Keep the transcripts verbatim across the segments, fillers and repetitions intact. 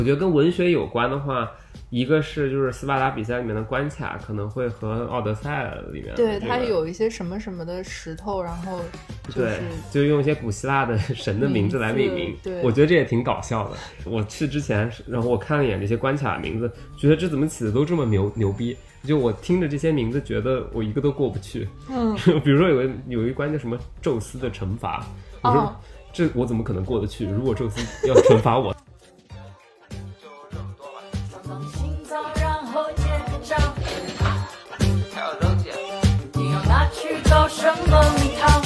我觉得跟文学有关的话，一个是就是斯巴达比赛里面的关卡可能会和奥德赛里面、这个、 对，它有一些什么什么的石头，然后就是对，就用一些古希腊的神的名字来命名。 对， 我觉得这也挺搞笑的。我去之前，然后我看了一眼这些关卡的名字，觉得这怎么起的都这么牛牛逼。就我听着这些名字，觉得我一个都过不去。 嗯， 比如说有个有一关叫什么宙斯的惩罚，我说、哦、这我怎么可能过得去？如果宙斯要惩罚我。 什么蜜糖？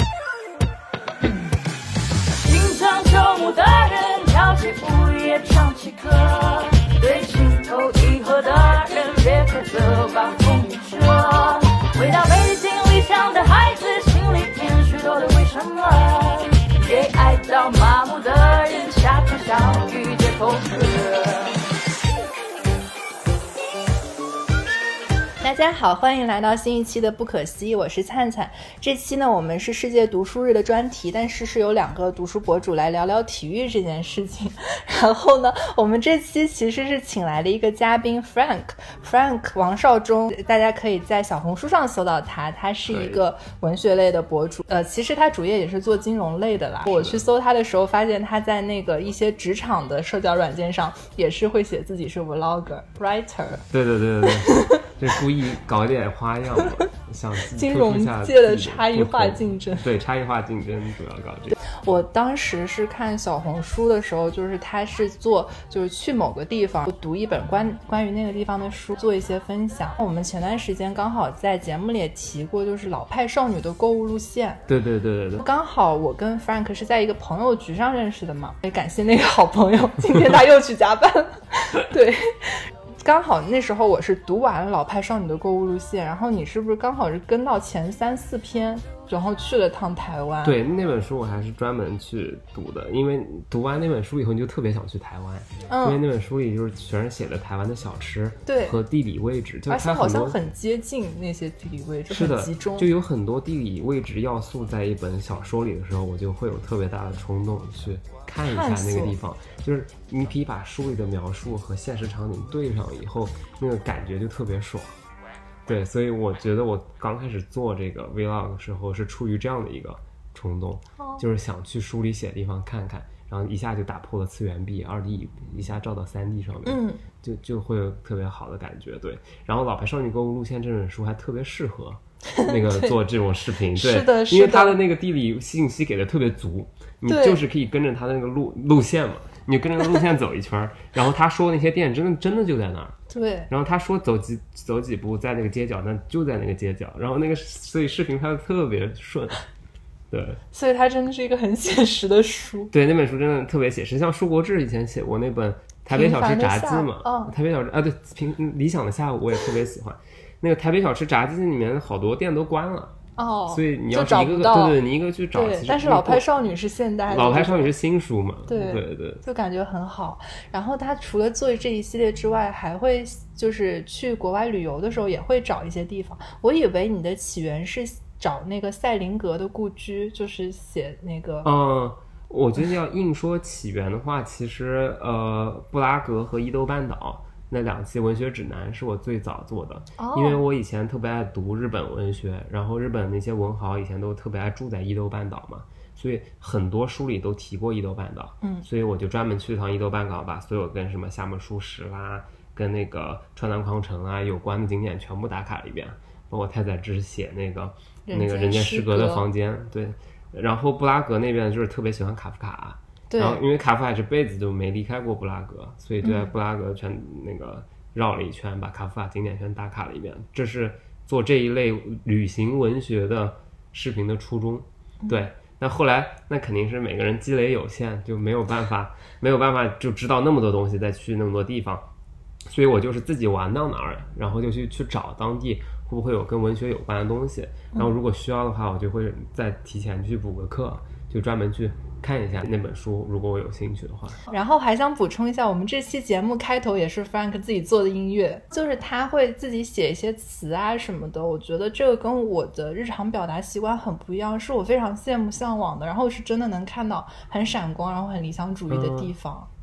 经常周末的人跳起舞也唱起歌，对情投意合的人别开责把风雨遮。回到北京理想的孩子，心里填许多的为什么，给爱到麻木的人恰恰相遇解剖课。 大家好，欢迎来到新一期的不可思议，我是灿灿。这期呢，我们是世界读书日的专题，但是是有两个读书博主来聊聊体育这件事情。然后呢，我们这期其实是请来了一个嘉宾 Frank Frank 王少忠，大家可以在小红书上搜到他，他是一个文学类的博主，呃，其实他主业也是做金融类的啦。我去搜他的时候，发现他在那个一些职场的社交软件上也是会写自己是 vlogger writer。 对对对对对。这故意搞一点花样嘛，想金融界的差异化竞争。 对，差异化竞争主要搞这个。 我当时是看小红书的时候，就是他是做就是去某个地方读一本关关于那个地方的书，做一些分享。我们前段时间刚好在节目里也提过，就是老派少女的购物路线。 对对对对对。 刚好我跟 Frank 是在一个朋友局上认识的嘛，也感谢那个好朋友，今天他又去加班了。对。刚好那时候我是读完了老派少女的购物路线，然后你是不是刚好是跟到前三四篇，然后去了趟台湾？ 对，那本书我还是专门去读的，因为读完那本书以后你就特别想去台湾、嗯、因为那本书里就是全是写的台湾的小吃对和地理位置，就而且好像很接近那些地理位置， 是的， 很集中， 就有很多地理位置要素在一本小说里的时候，我就会有特别大的冲动去看一下那个地方，就是你可以把书里的描述和现实场景对上以后，那个感觉就特别爽。对，所以我觉得我刚开始做这个 vlog 的时候是出于这样的一个冲动、哦、就是想去书里写的地方看看，然后一下就打破了次元壁， 二 D 一下照到 三 D 上面，嗯，就就会有特别好的感觉。对，然后老牌少女购物路线这本书还特别适合那个做这种视频对, 对是的， 因为它的那个地理信息给的特别足，你就是可以跟着它的那个路路线嘛，你就跟着路线走一圈，然后他说那些店真的真的就在那儿， 对， 然后他说走几走几步在那个街角，那就在那个街角，然后那个所以视频拍的特别顺。对， 所以它真的是一个很写实的书。 对，那本书真的特别写实，像舒国治以前写过那本台北小吃炸鸡嘛， 哦、 台北小吃啊，对，平理想的下午我也特别喜欢。那个台北小吃炸鸡里面好多店都关了。哦，所以你要是一个个对对，你一个去找。 对，但是老派少女是现代的， 老派少女是新书嘛？ 对对对， 就感觉很好。然后他除了做这一系列之外，还会就是去国外旅游的时候也会找一些地方。我以为你的起源是找那个塞林格的故居，就是写那个。 嗯，我觉得要硬说起源的话，其实呃，布拉格和伊豆半岛。那两期文学指南是我最早做的、哦、因为我以前特别爱读日本文学，然后日本那些文豪以前都特别爱住在伊豆半岛嘛，所以很多书里都提过伊豆半岛，嗯，所以我就专门去一趟伊豆半岛，把所有跟什么夏目漱石啦跟那个川南匡城啊有关的景点全部打卡了一遍，包括太宰治写那个那个人间失格的房间，对，然后布拉格那边就是特别喜欢卡夫卡，然后因为卡夫卡这辈子就没离开过布拉格，所以就在布拉格全那个绕了一圈、嗯、把卡夫卡景点全打卡了一遍，这是做这一类旅行文学的视频的初衷、嗯、对，那后来那肯定是每个人积累有限，就没有办法没有办法就知道那么多东西，再去那么多地方，所以我就是自己玩到哪儿，然后就去去找当地会不会有跟文学有关的东西，然后如果需要的话我就会再提前去补个课，就专门去看一下那本书，如果我有兴趣的话。 然后还想补充一下，我们这期节目开头也是 Frank 自己做的音乐，就是他会自己写一些词啊什么的，我觉得这个跟我的日常表达习惯很不一样，是我非常羡慕向往的，然后是真的能看到很闪光然后很理想主义的地方、 嗯、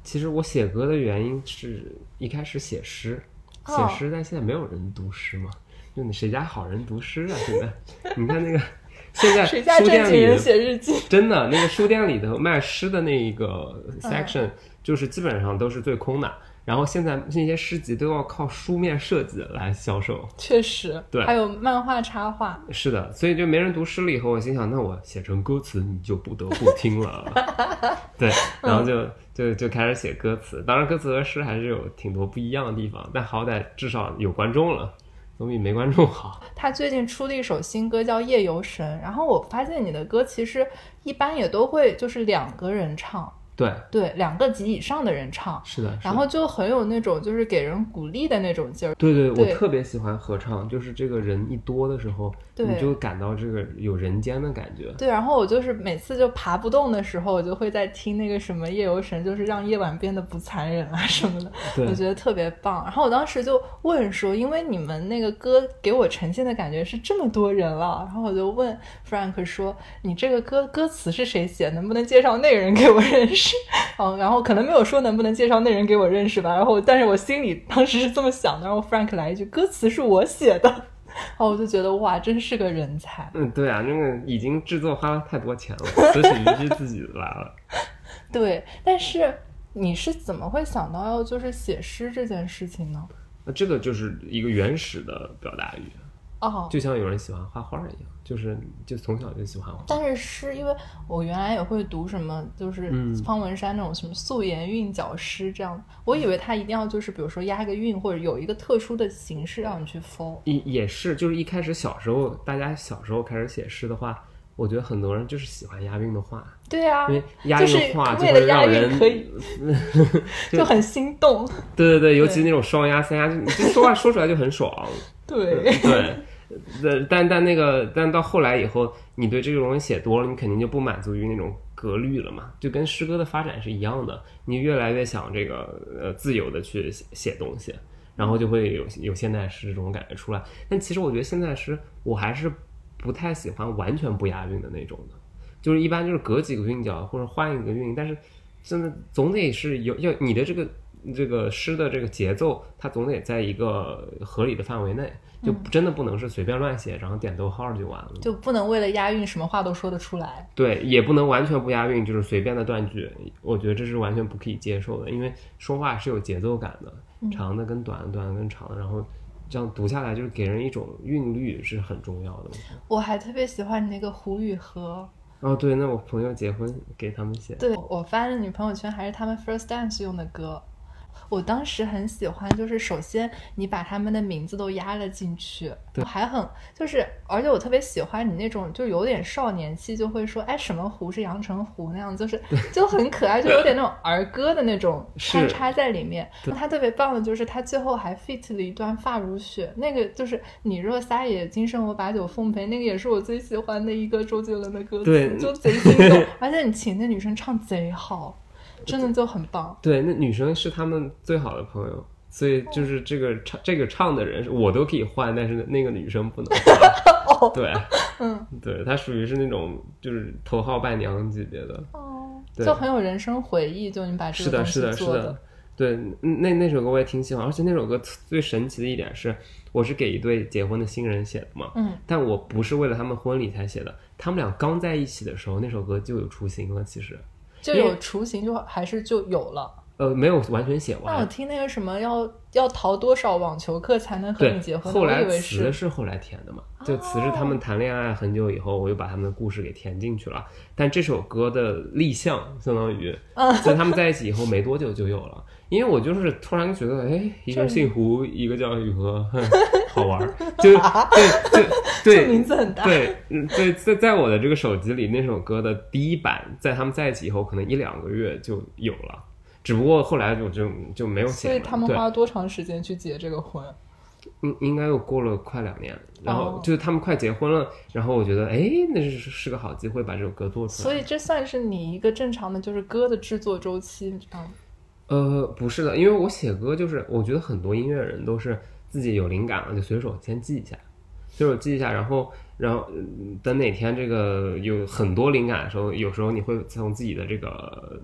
其实我写歌的原因是一开始写诗， 哦、 写诗，但现在没有人读诗嘛，就你谁家好人读诗啊？现在你看那个现在谁家正经人写日记？ 真的，那个书店里头卖诗的那一个 section，、嗯、就是基本上都是最空的。然后现在那些诗集都要靠书面设计来销售， 确实， 对， 还有漫画插画， 是的，所以就没人读诗了。以后我心想，那我写成歌词，你就不得不听了。对，然后就就就开始写歌词。当然，歌词和诗还是有挺多不一样的地方，但好歹至少有观众了，总比没观众好。 他最近出了一首新歌叫《夜游神》，然后我发现你的歌其实一般也都会就是两个人唱。 对对，两个及以上的人唱， 是的，是的， 然后就很有那种就是给人鼓励的那种劲儿。 对对，我特别喜欢合唱，就是这个人一多的时候，你就感到这个有人间的感觉。 对，然后我就是每次就爬不动的时候，我就会在听那个什么夜游神，就是让夜晚变得不残忍啊什么的，我觉得特别棒。然后我当时就问说，因为你们那个歌给我呈现的感觉是这么多人了，然后我就问 Frank 说，你这个歌歌词是谁写，能不能介绍那个人给我认识？嗯，然后可能没有说能不能介绍那人给我认识吧，然后但是我心里当时是这么想的，然后 Frank 来一句歌词是我写的，然后我就觉得哇真是个人才。 嗯，对啊，那个已经制作花了太多钱了，词曲必须自己来了。 对，但是你是怎么会想到要就是写诗这件事情呢？ 那这个就是一个原始的表达语哦， 就像有人喜欢画画一样，就是就从小就喜欢画。 但是诗，因为我原来也会读什么，就是方文山那种什么素颜韵脚诗这样、嗯、我以为他一定要就是比如说押个韵或者有一个特殊的形式让你去 follow。 也也是，就是一开始小时候大家小时候开始写诗的话，我觉得很多人就是喜欢押韵的话。 对啊， 因为押韵的话就会让人、 就是、可以就很心动。 对对对，尤其那种双押三押，你这说话说出来就很爽。 对对，但但那个但到后来以后，你对这个东西写多了，你肯定就不满足于那种格律了嘛，就跟诗歌的发展是一样的，你越来越想这个呃自由的去写写东西，然后就会有有现代诗这种感觉出来。但其实我觉得现代诗我还是不太喜欢完全不押韵的那种的，就是一般就是隔几个韵脚或者换一个韵，但是真的总得是有要你的这个这个诗的这个节奏，它总得在一个合理的范围内，就真的不能是随便乱写，然后点逗号就完了， 就不能为了押韵什么话都说得出来。 对，也不能完全不押韵，就是随便的断句，我觉得这是完全不可以接受的，因为说话是有节奏感的，长的跟短的，短的跟长的，然后这样读下来就是给人一种韵律是很重要的。 我还特别喜欢你那个胡与和。 哦，对，那我朋友结婚给他们写。 对，我翻了你朋友圈，还是他们 First Dance 用的歌。我当时很喜欢，就是首先你把他们的名字都压了进去，我还很就是，而且我特别喜欢你那种就有点少年气，就会说哎什么湖是阳澄湖那样，就是就很可爱，就有点那种儿歌的那种穿插在里面。他特别棒的就是他最后还 fit 了一段发如雪，那个就是你若撒野今生我把酒奉陪，那个也是我最喜欢的一个周杰伦的歌词，就贼心动，而且你请那女生唱贼好，真的就很棒。 对，那女生是他们最好的朋友，所以就是这个唱这个唱的人我都可以换，但是那个女生不能换。哦，对，嗯，对，她属于是那种就是头号伴娘级别的。 哦，就很有人生回忆，就你把这个东西做的。 是的，是的，是的。对，那那首歌我也挺喜欢，而且那首歌最神奇的一点是，我是给一对结婚的新人写的嘛，嗯，但我不是为了他们婚礼才写的，他们俩刚在一起的时候，那首歌就有雏形了，其实。 就有雏形就还是就有了， 呃，没有完全写完。 那我听那个什么要要逃多少网球课才能和你结婚？ 后来词是后来填的嘛，就词是他们谈恋爱很久以后，我又把他们的故事给填进去了。但这首歌的立项相当于，所以他们在一起以后没多久就有了。因为我就是突然觉得，哎，一个姓胡，一个叫雨禾，好玩，就对对对， 名字很大， 对对，在在我的这个手机里，那首歌的第一版，在他们在一起以后，可能一两个月就有了，只不过后来就就就没有写了。 所以他们花了多长时间去结这个婚？ 应应该又过了快两年，然后就是他们快结婚了，哦、然后我觉得，哎，那是是个好机会把这首歌做出来。 所以这算是你一个正常的就是歌的制作周期，你知道吗？ 呃，不是的，因为我写歌就是，我觉得很多音乐人都是自己有灵感了就随手先记一下，随手记一下，然后然后等哪天这个有很多灵感的时候，有时候你会从自己的这个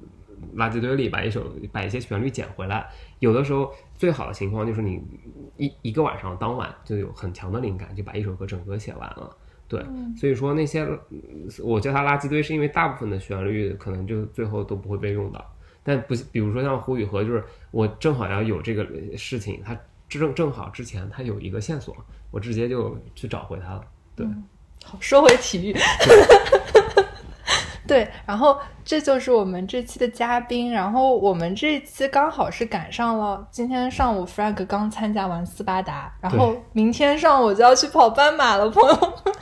垃圾堆里把一首把一些旋律捡回来。有的时候最好的情况就是你一一个晚上当晚就有很强的灵感，就把一首歌整个写完了。对、嗯，所以说那些我叫它垃圾堆，是因为大部分的旋律可能就最后都不会被用到。但不，比如说像胡雨禾，就是我正好要有这个事情，它正正好之前它有一个线索，我直接就去找回它了。对， 嗯、好，说回体育。对，然后这就是我们这期的嘉宾，然后我们这期刚好是赶上了今天上午 Frank 刚参加完斯巴达，然后明天上午就要去跑斑马了，朋友们。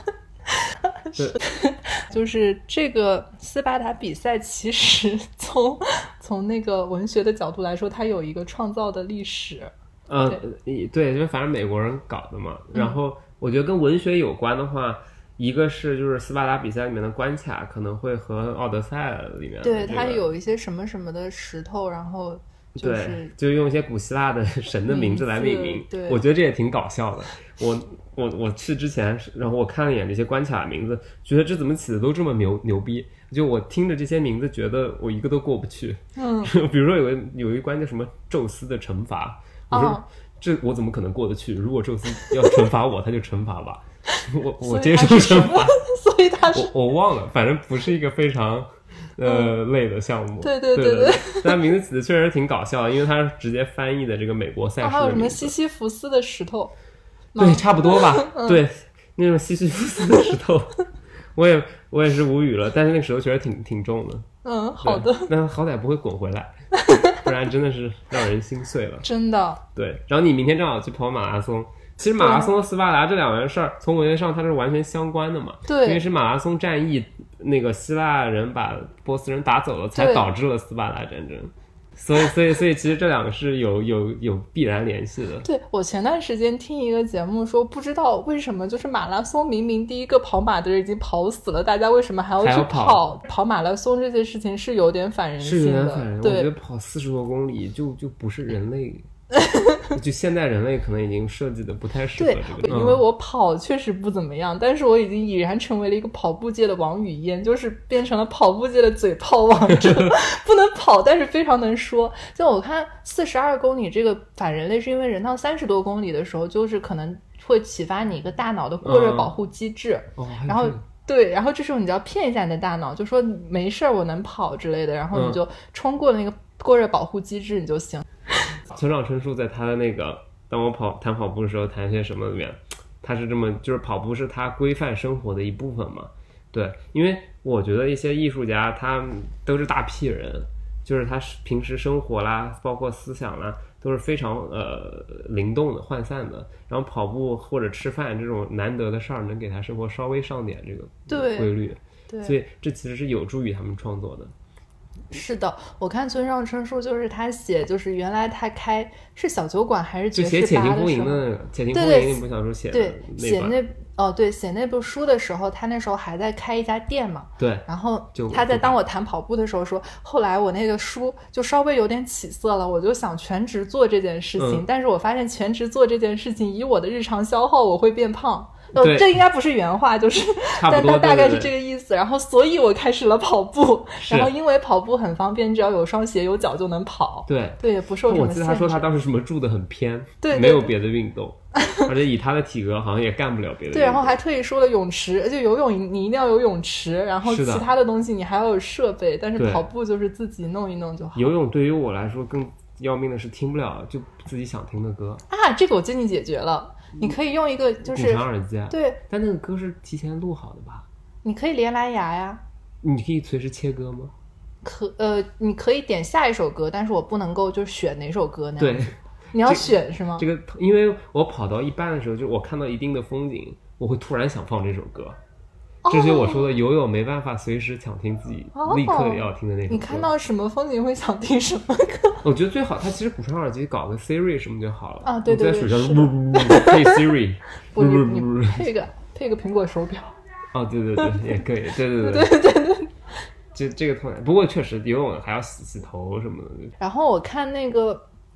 就是这个斯巴达比赛其实从从那个文学的角度来说，它有一个创造的历史。 呃对，对，就反正美国人搞的嘛。然后我觉得跟文学有关的话，一个是就是斯巴达比赛里面的关卡可能会和奥德赛里面、这个、 对，它有一些什么什么的石头，然后就是、 对，就用一些古希腊的神的名字来命名。 对， 我觉得这也挺搞笑的。我我我去之前，然后我看了一眼这些关卡的名字，觉得这怎么起的都这么牛牛逼。就我听着这些名字，觉得我一个都过不去。 嗯， 比如说有个有一关叫什么宙斯的惩罚，我说、哦、这我怎么可能过得去？如果宙斯要惩罚我，他就惩罚吧。我我接受惩罚， 所以他是我我忘了，反正不是一个非常呃、嗯、累的项目。 对对对对, 对, 对但名字起的确实挺搞笑的，因为他是直接翻译的这个美国赛事的名字、哦、 还有什么西西弗斯的石头？ 对，差不多吧、 嗯、 对，那种西西弗斯的石头我也我也是无语了，但是那个石头确实挺挺重的。 嗯，好的， 但好歹不会滚回来不然真的是让人心碎了， 真的。 对，然后你明天正好去跑马拉松，其实马拉松和斯巴达这两件事儿从文学上它是完全相关的嘛。 对， 因为是马拉松战役，那个希腊人把波斯人打走了，才导致了斯巴达战争。所以，所以，所以，其实这两个是有有有必然联系的。 对，我前段时间听一个节目说，不知道为什么，就是马拉松明明第一个跑马的人已经跑死了，大家为什么还要去跑？ 跑, 跑马拉松这件事情是有点反人性的， 是有点反人。 对， 我觉得跑四十多公里就就不是人类。就现代人类可能已经设计的不太适合这个。 对，因为我跑确实不怎么样、嗯、但是我已经已然成为了一个跑步界的王语嫣，就是变成了跑步界的嘴炮王者不能跑但是非常能说。就我看四十二公里这个反人类是因为人到三十多公里的时候，就是可能会启发你一个大脑的过热保护机制、 嗯哦、 然后对，然后这时候你就要骗一下你的大脑，就说没事我能跑之类的，然后你就冲过了那个过热保护机制你就行。 村上春树在他的那个当我跑谈跑步的时候谈些什么里面，他是这么就是跑步是他规范生活的一部分嘛。对，因为我觉得一些艺术家他都是大屁人，就是他平时生活啦包括思想啦都是非常呃灵动的涣散的，然后跑步或者吃饭这种难得的事儿能给他生活稍微上点这个规律。 对， 所以这其实是有助于他们创作的。 是的，我看村上春树就是他写，就是原来他开是小酒馆还是爵士吧的时候， 就写《且听风吟》的那个《且听风吟》那部小说写的， 对，写那哦对写那部书的时候，他那时候还在开一家店嘛。 对， 然后他在当我谈跑步的时候说，后来我那个书就稍微有点起色了，我就想全职做这件事情、嗯、但是我发现全职做这件事情以我的日常消耗我会变胖。哦，这应该不是原话，就是但它大概是这个意思。对对对，然后所以我开始了跑步，然后因为跑步很方便，只要有双鞋有脚就能跑。 对对，也不受什么限制。 我记得他说他当时什么住得很偏， 对， 没有别的运动，而且以他的体格好像也干不了别的运动。 对，然后还特意说了泳池，就游泳你一定要有泳池，然后其他的东西你还要有设备，但是跑步就是自己弄一弄就好。 游泳对于我来说更要命的是听不了就自己想听的歌啊，这个我最近解决了。你可以用一个就是骨传耳机啊， 对， 但那个歌是提前录好的吧？ 你可以连蓝牙呀。 你可以随时切歌吗？ 可呃，你可以点下一首歌，但是我不能够就选哪首歌那样。 对， 你要选是吗？ 这个因为我跑到一半的时候，就我看到一定的风景，我会突然想放这首歌。这就是我说的游泳没办法随时想听自己立刻要听的那首歌、哦、 你看到什么风景会想听什么歌？ 我觉得最好它其实骨传耳机搞个 Siri 什么就好了啊，对对对， 你在水上配 Siri 不是你配个配个苹果手表哦，对对对也可以，对对对对对对对， 这这个痛，不过确实游泳还要洗洗头什么的。 然后我看那个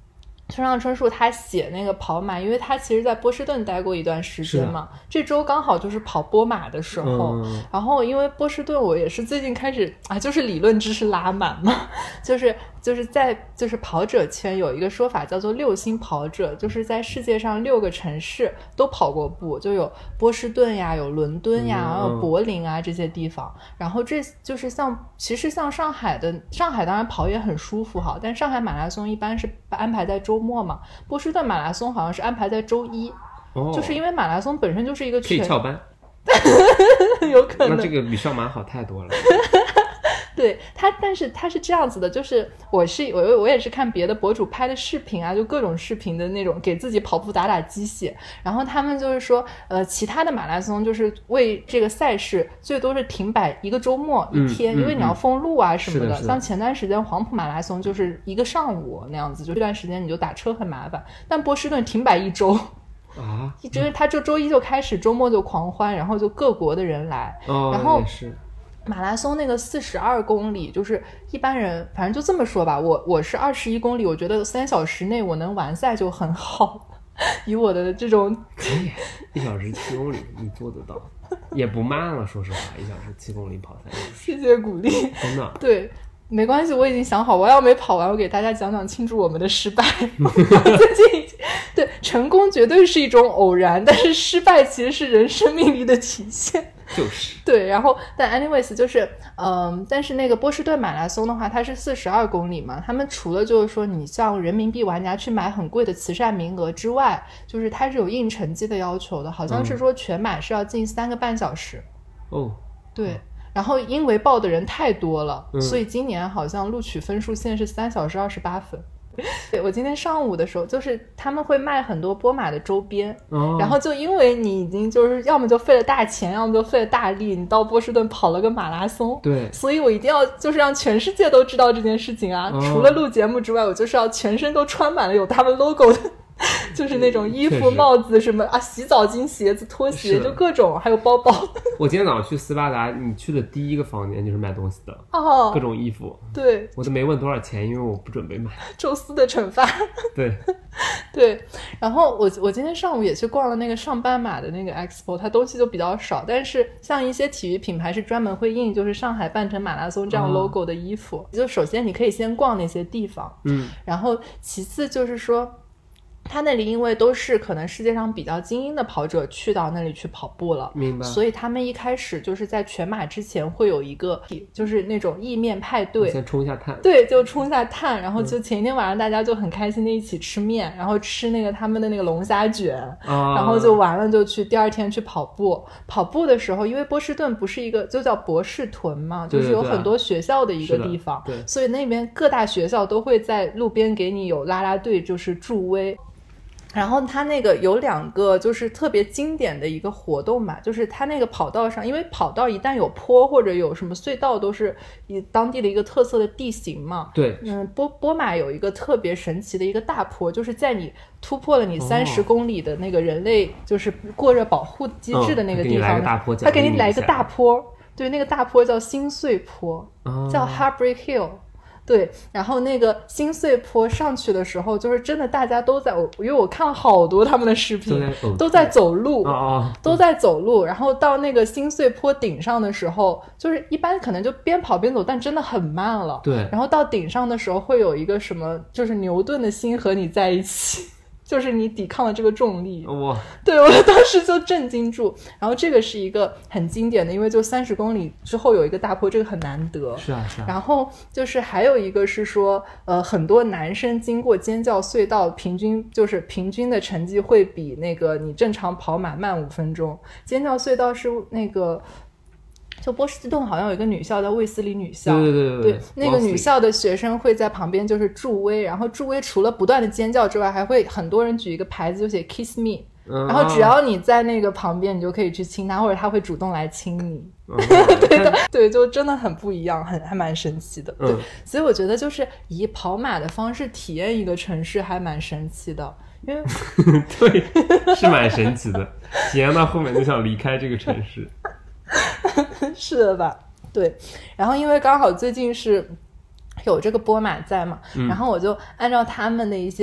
村上春树他写那个跑马，因为他其实在波士顿待过一段时间嘛，这周刚好就是跑波马的时候、嗯、然后因为波士顿我也是最近开始啊，就是理论知识拉满嘛，就是就是在就是跑者圈有一个说法叫做六星跑者，就是在世界上六个城市都跑过步，就有波士顿呀，有伦敦呀，然后柏林啊这些地方，然后这就是像其实像上海的上海当然跑也很舒服哈，但上海马拉松一般是安排在周末嘛，波士顿马拉松好像是安排在周一、哦、就是因为马拉松本身就是一个全可以翘班有可能那这个比上马好太多了对他，但是他是这样子的，就是我是我我也是看别的博主拍的视频啊，就各种视频的那种给自己跑步打打鸡血，然后他们就是说呃，其他的马拉松就是为这个赛事最多是停摆一个周末一天、嗯、因为你要封路啊什么 的, 的, 的像前段时间黄埔马拉松就是一个上午那样子，就这段时间你就打车很麻烦，但波士顿停摆一周啊， 就是他就周一就开始，周末就狂欢，然后就各国的人来、 哦、 然后也是马拉松那个四十二公里，就是一般人反正就这么说吧，我我是二十一公里，我觉得三小时内我能完赛就很好，以我的这种一小时七公里你做得到，也不慢了，说实话，一小时七公里跑三小时， 谢谢鼓励， 真的对。没关系，我已经想好，我要没跑完，我给大家讲讲庆祝我们的失败。最近对成功绝对是一种偶然，但是失败其实是人生命力的体现。 就是对，然后但 anyways 就是嗯，但是那个波士顿马拉松的话，它是四十二公里嘛，他们除了就是说你像人民币玩家去买很贵的慈善名额之外，就是它是有硬成绩的要求的，好像是说全马是要进三个半小时。 哦、嗯， 对。嗯，然后因为报的人太多了、嗯、所以今年好像录取分数线是三小时二十八分。对，我今天上午的时候就是他们会卖很多波马的周边、哦、然后就因为你已经就是要么就费了大钱，要么就费了大力，你到波士顿跑了个马拉松， 对， 所以我一定要就是让全世界都知道这件事情啊、哦、除了录节目之外，我就是要全身都穿满了有他们 logo 的就是那种衣服帽子什么啊，洗澡巾鞋子拖鞋就各种，还有包包。 我今天早上去斯巴达，你去的第一个房间就是卖东西的哦， 各种衣服。 对， 我都没问多少钱，因为我不准备买。 宙斯的惩罚。 对对，然后我我今天上午也去逛了那个上斑马的那个 expo， 它东西就比较少，但是像一些体育品牌是专门会印就是上海半程马拉松这样 logo 的衣服、哦、就首先你可以先逛那些地方， 嗯， 然后其次就是说他那里因为都是可能世界上比较精英的跑者去到那里去跑步了， 明白， 所以他们一开始就是在全马之前会有一个就是那种意面派对， 先冲一下碳， 对，就冲一下碳，然后就前一天晚上大家就很开心的一起吃面、嗯、然后吃那个他们的那个龙虾卷、啊、然后就完了就去第二天去跑步。跑步的时候因为波士顿不是一个就叫博士屯嘛，就是有很多学校的一个地方， 对对对， 所以那边各大学校都会在路边给你有啦啦队就是助威。然后它那个有两个就是特别经典的一个活动嘛，就是它那个跑道上，因为跑道一旦有坡或者有什么隧道都是以当地的一个特色的地形嘛， 对， 嗯，波波马有一个特别神奇的一个大坡，就是在你突破了你三十公里的那个人类就是过热保护机制的那个地方， 嗯， 它给你来一个大坡，对，那个大坡叫心碎坡、哦、叫 Heartbreak Hill。对，然后那个心碎坡上去的时候就是真的大家都在，因为我看了好多他们的视频都在走路、 哦、 都在走路，然后到那个心碎坡顶上的时候就是一般可能就边跑边走，但真的很慢了， 对， 然后到顶上的时候会有一个什么就是牛顿的心和你在一起，就是你抵抗了这个重力， 哇， 对，我当时就震惊住。然后这个是一个很经典的，因为就三十公里之后有一个大坡，这个很难得， 是啊是啊。 然后就是还有一个是说呃，很多男生经过尖叫隧道平均就是平均的成绩会比那个你正常跑马慢五分钟。尖叫隧道是那个就波士顿好像有一个女校叫卫斯理女校， 对对对对, 对那个女校的学生会在旁边就是助威，然后助威除了不断的尖叫之外，还会很多人举一个牌子就写 kiss me、嗯、然后只要你在那个旁边你就可以去亲他，或者他会主动来亲你、嗯、对的，对，就真的很不一样，很还蛮神奇的，对、嗯、所以我觉得就是以跑马的方式体验一个城市还蛮神奇的，因为对，是蛮神奇的，体验到后面就想离开这个城市是的吧，对。然后因为刚好最近是有这个波马在嘛、嗯、然后我就按照他们的一些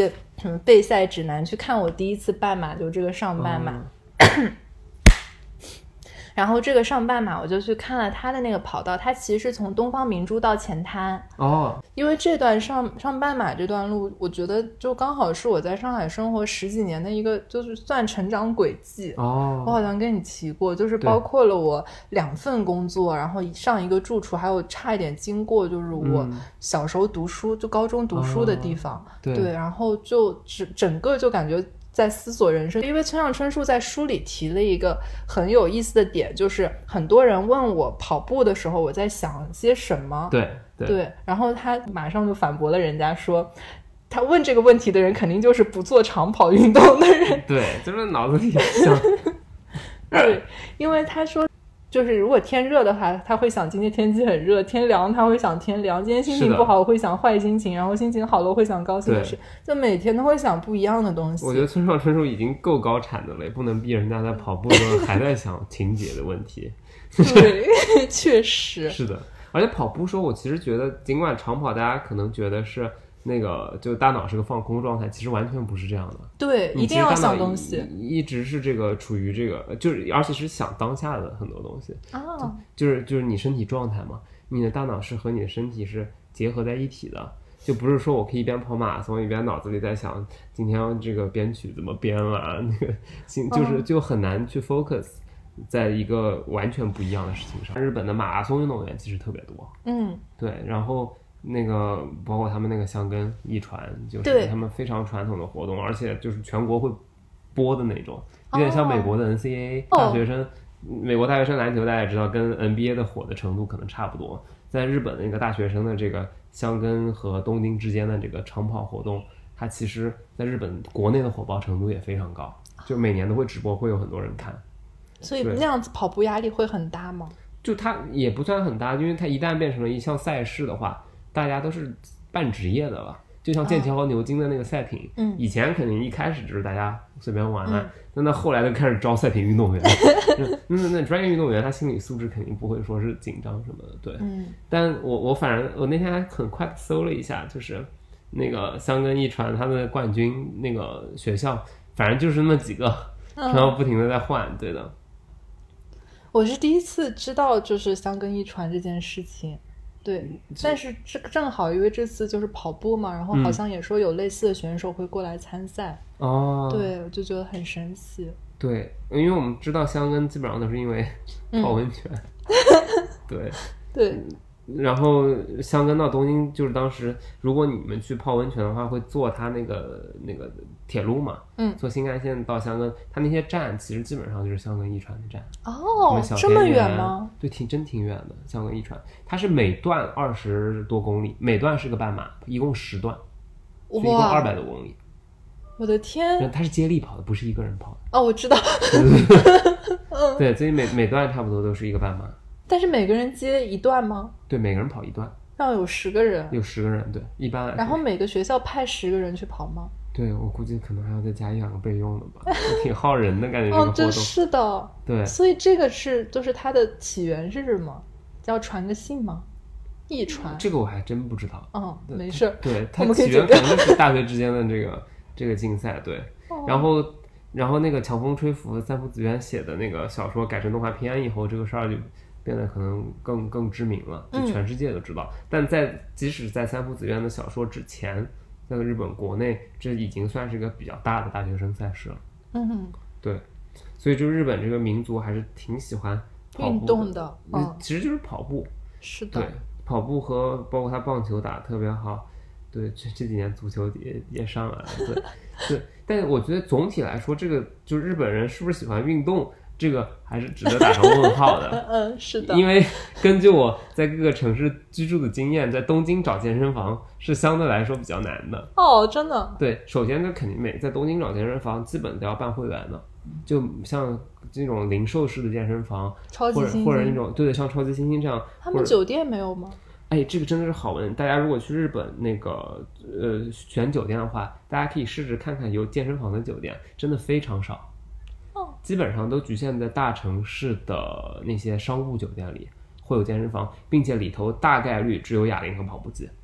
什么备赛指南去看我第一次半马，就这个上半马。嗯然后这个上半马我就去看了他的那个跑道，他其实是从东方明珠到前滩哦， 因为这段上上半马这段路，我觉得就刚好是我在上海生活十几年的一个就是算成长轨迹哦。 我好像跟你提过，就是包括了我两份工作，然后上一个住处，还有差一点经过就是我小时候读书、嗯、就高中读书的地方、哦、对, 对，然后就整整个就感觉在思索人生。因为村上春树在书里提了一个很有意思的点，就是很多人问我跑步的时候我在想些什么。 对 对, 对，然后他马上就反驳了人家说，他问这个问题的人肯定就是不做长跑运动的人。 对，就是脑子里想对，因为他说就是如果天热的话他会想今天天气很热，天凉他会想天凉，今天心情不好我会想坏心情，然后心情好了我会想高兴的事，就每天都会想不一样的东西。 我觉得村上春树已经够高产的了，也不能逼人家在跑步的时候还在想情节的问题。 对，确实是的。而且跑步时候我其实觉得尽管长跑大家可能觉得是那个就大脑是个放空状态，其实完全不是这样的。 对，一定要想东西， 一直是这个处于这个就是而且是想当下的很多东西、哦、就, 就是就是你身体状态嘛，你的大脑是和你的身体是结合在一起的，就不是说我可以一边跑马拉松一边脑子里在想今天这个编曲怎么编了，那个就是就很难去 focus在一个完全不一样的事情上。日本的马拉松运动员其实特别多， 嗯， 对，然后那个包括他们那个箱根驿传，就是他们非常传统的活动，而且就是全国会播的那种，有点像美国的 N C A A、哦、大学生、哦、美国大学生篮球大家也知道跟 N B A 的火的程度可能差不多，在日本那个大学生的这个箱根和东京之间的这个长跑活动，它其实在日本国内的火爆程度也非常高，就每年都会直播，会有很多人看。 所以那样子跑步压力会很大吗？ 就它也不算很大，因为它一旦变成了一项赛事的话，大家都是半职业的了，就像剑桥和牛津的那个赛艇、哦、以前肯定一开始就是大家随便玩的、嗯、那那后来就开始招赛艇运动员那那专业运动员他心理素质肯定不会说是紧张什么的，对、嗯、但我我反正我那天还很快搜了一下，就是那个箱根驿传他的冠军那个学校反正就是那几个、嗯、然后不停的在换。对的， 我是第一次知道就是箱根驿传这件事情，对，但是正好因为这次就是跑步嘛，然后好像也说有类似的选手会过来参赛、嗯、哦，对，我就觉得很神奇。 对，因为我们知道箱根基本上都是因为泡温泉、嗯、对对， 然后箱根到东京就是当时如果你们去泡温泉的话会坐它那个那个铁路嘛，嗯，坐新干线到箱根，它那些站其实基本上就是箱根驿传的站。 哦，这么远吗？ 对，挺真挺远的。箱根驿传它是每段二十多公里，每段是个半马，一共十段，所以一共二百多公里。 我的天！ 它是接力跑的，不是一个人跑的。 哦，我知道。 对，所以每每段差不多都是一个半马。 但是每个人接一段吗？ 对，每个人跑一段。 要有十个人。有十个人，对，一般来说。 然后每个学校派十个人去跑吗？ 对，我估计可能还要再加一两个备用的吧，挺耗人的感觉。这个活动、 哦、是的， 对。 所以这个是就是它的起源是什么？要传个信吗？驿传？ 这个我还真不知道。 嗯，没事。 对，它起源可能是大学之间的这个这个竞赛，对。哦、然后，然后那个强风吹拂三浦紫苑写的那个小说改成动画片以后，这个事儿就变得可能更更知名了，就全世界都知道。嗯、但在即使在三浦紫苑的小说之前。在日本国内这已经算是一个比较大的大学生赛事了。 嗯哼， 对，所以就日本这个民族还是挺喜欢跑步的运动的、 嗯、其实就是跑步。 是的， 对，跑步和包括他棒球打得特别好，对，这这几年足球也也上来了，对对。但我觉得总体来说，这个就日本人是不是喜欢运动，这个还是值得打上问号的。 嗯，是的。 因为根据我在各个城市居住的经验，在东京找健身房是相对来说比较难的。 哦，真的？ 对，首先就肯定每在东京找健身房基本都要办会员的，就像这种零售式的健身房， 超级星星或者或者那种对像超级星星这样。 他们酒店没有吗？ 哎，这个真的是好问。大家如果去日本那个呃选酒店的话，大家可以试着看看有健身房的酒店，真的非常少。基本上都局限在大城市的那些商务酒店里会有健身房，并且里头大概率只有哑铃和跑步机。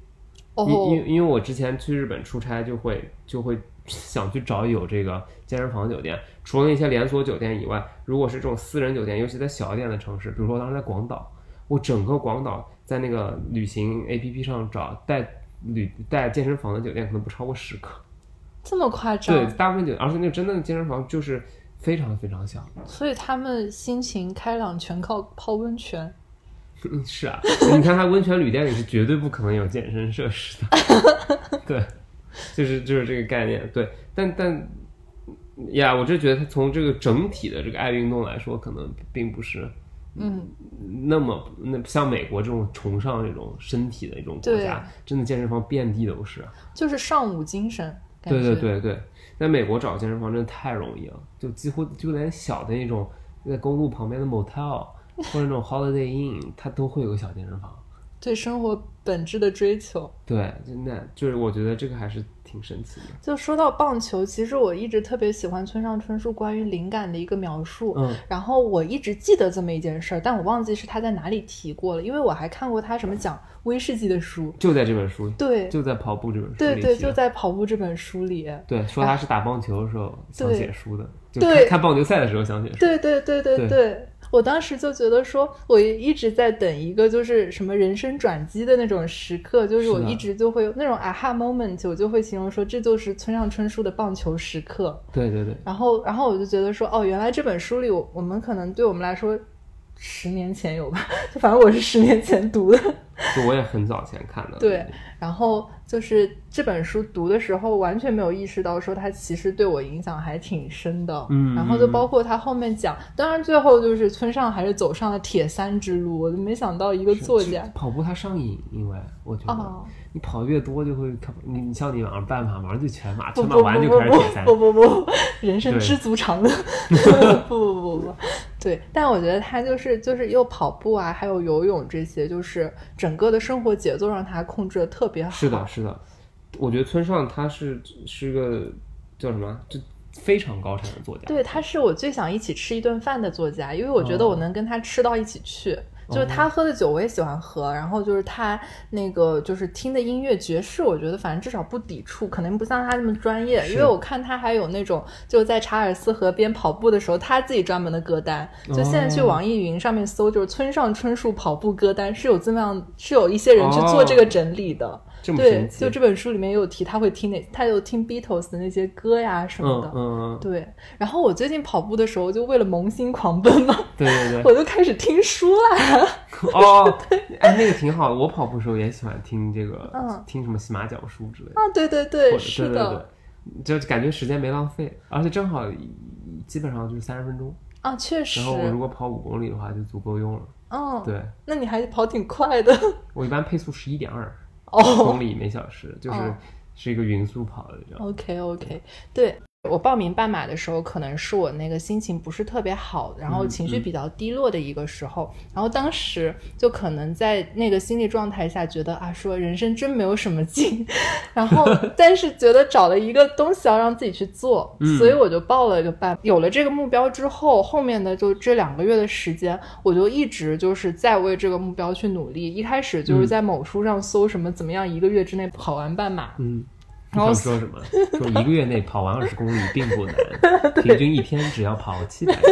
哦， 因因因为我之前去日本出差就会就会想去找有这个健身房酒店，除了那些连锁酒店以外，如果是这种私人酒店，尤其在小一点的城市，比如说当时在广岛，我整个广岛在那个旅行 A P P 上找带旅带健身房的酒店可能不超过十个， 这么夸张？ 对，大部分酒店，而且那个真正的健身房就是非常非常小， 所以他们心情开朗全靠泡温泉。 嗯，是啊，你看它温泉旅店里是绝对不可能有健身设施的，对，就是就是这个概念，对，但但呀，我就觉得它从这个整体的这个爱运动来说，可能并不是， 嗯， 那么那像美国这种崇尚这种身体的一种国家，真的健身房遍地都是， 就是上午精神。 对对对对，在美国找健身房真的太容易了，就几乎就连小的那种在公路旁边的 motel。或者那种 Holiday Inn 它都会有个小健身房， 对生活本质的追求。 对，真的就是我觉得这个还是挺神奇的。 就说到棒球，其实我一直特别喜欢村上春树关于灵感的一个描述， 嗯， 然后我一直记得这么一件事儿，但我忘记是他在哪里提过了，因为我还看过他什么讲威士忌的书， 就在这本书， 对， 就在跑步这本书里， 对对，就在跑步这本书里， 对，说他是打棒球的时候想写书的，就对， 看棒球赛的时候想写书， 对对对对 对, 对。我当时就觉得说我一直在等一个就是什么人生转机的那种时刻，就是我一直就会有那种 aha moment， 我就会形容说这就是村上春树的棒球时刻。 对对对， 然后然后我就觉得说哦，原来这本书里我我们可能对我们来说十年前有吧，就反正我是十年前读的， 就我也很早前看的。 对，然后就是这本书读的时候完全没有意识到说它其实对我影响还挺深的， 嗯， 然后就包括他后面讲，当然最后就是村上还是走上了铁三之路，我就没想到一个作家跑步他上瘾，因为我觉得、哦、你跑越多就会你你像你马上半马马上就全马，全马完就开始铁三， 不不不不不，人生知足常乐，不不不不不，对，但我觉得他就是就是又跑步啊，还有游泳这些，就是整个的生活节奏让他控制的特别好。 是的，是的，我觉得村上他是是个叫什么，就非常高产的作家。 对，他是我最想一起吃一顿饭的作家，因为我觉得我能跟他吃到一起去。哦，就是他喝的酒我也喜欢喝，然后就是他那个就是听的音乐爵士，我觉得反正至少不抵触，可能不像他这么专业，因为我看他还有那种就在查尔斯河边跑步的时候他自己专门的歌单，就现在去网易云上面搜就是村上春树跑步歌单，是有这么样是有一些人去做这个整理的。哦，对，就这本书里面也有提他会听那他有听 Beatles 的那些歌呀什么的。 嗯嗯， 对，然后我最近跑步的时候就为了萌新狂奔嘛， 对对对， 我就开始听书啦。 哦，哎，那个挺好的，我跑步的时候也喜欢听这个， 嗯， 听什么洗马讲书之类的。 啊，对对对，是的， 对对对，就感觉时间没浪费，而且正好基本上就是三十分钟啊，确实。 然后我如果跑五公里的话就足够用了。 嗯， 对， 那你还跑挺快的。 我一般配速十一点二公里每小时，就是、 哦、 是一个匀速跑的这样。 OK OK， 对。我报名半马的时候可能是我那个心情不是特别好，然后情绪比较低落的一个时候、嗯嗯、然后当时就可能在那个心理状态下觉得啊，说人生真没有什么劲，然后但是觉得找了一个东西要让自己去做、嗯、所以我就报了一个半。有了这个目标之后，后面的就这两个月的时间我就一直就是在为这个目标去努力。一开始就是在某书上搜什么怎么样一个月之内跑完半马， 嗯，然后说什么说一个月内跑完二十公里并不难，平均一天只要跑七百米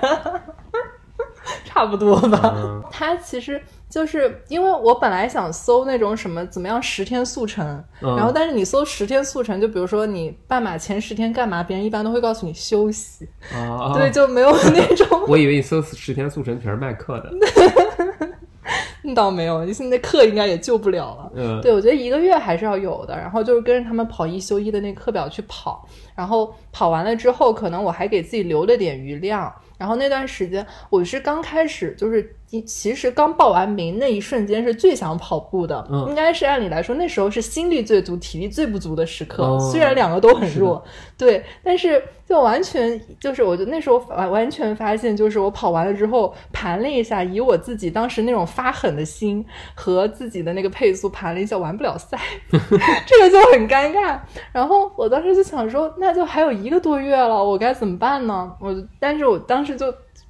差不多吧、 嗯、 它其实就是因为我本来想搜那种什么怎么样十天速成、嗯、然后但是你搜十天速成，就比如说你半马前十天干嘛，别人一般都会告诉你休息、 啊、 对，就没有那种我以为你搜十天速成全是卖课的倒没有，现在课应该也救不了了、嗯、对，我觉得一个月还是要有的，然后就是跟着他们跑一休一的那课表去跑，然后跑完了之后可能我还给自己留了点余量，然后那段时间我是刚开始就是其实刚报完名那一瞬间是最想跑步的、嗯、应该是按理来说那时候是心力最足体力最不足的时刻、哦、虽然两个都很弱，对，但是就完全就是我就那时候完全发现，就是我跑完了之后盘了一下，以我自己当时那种发狠的心和自己的那个配速盘了一下，完不了赛这个就很尴尬。然后我当时就想说那就还有一个多月了，我该怎么办呢？我但是我当时就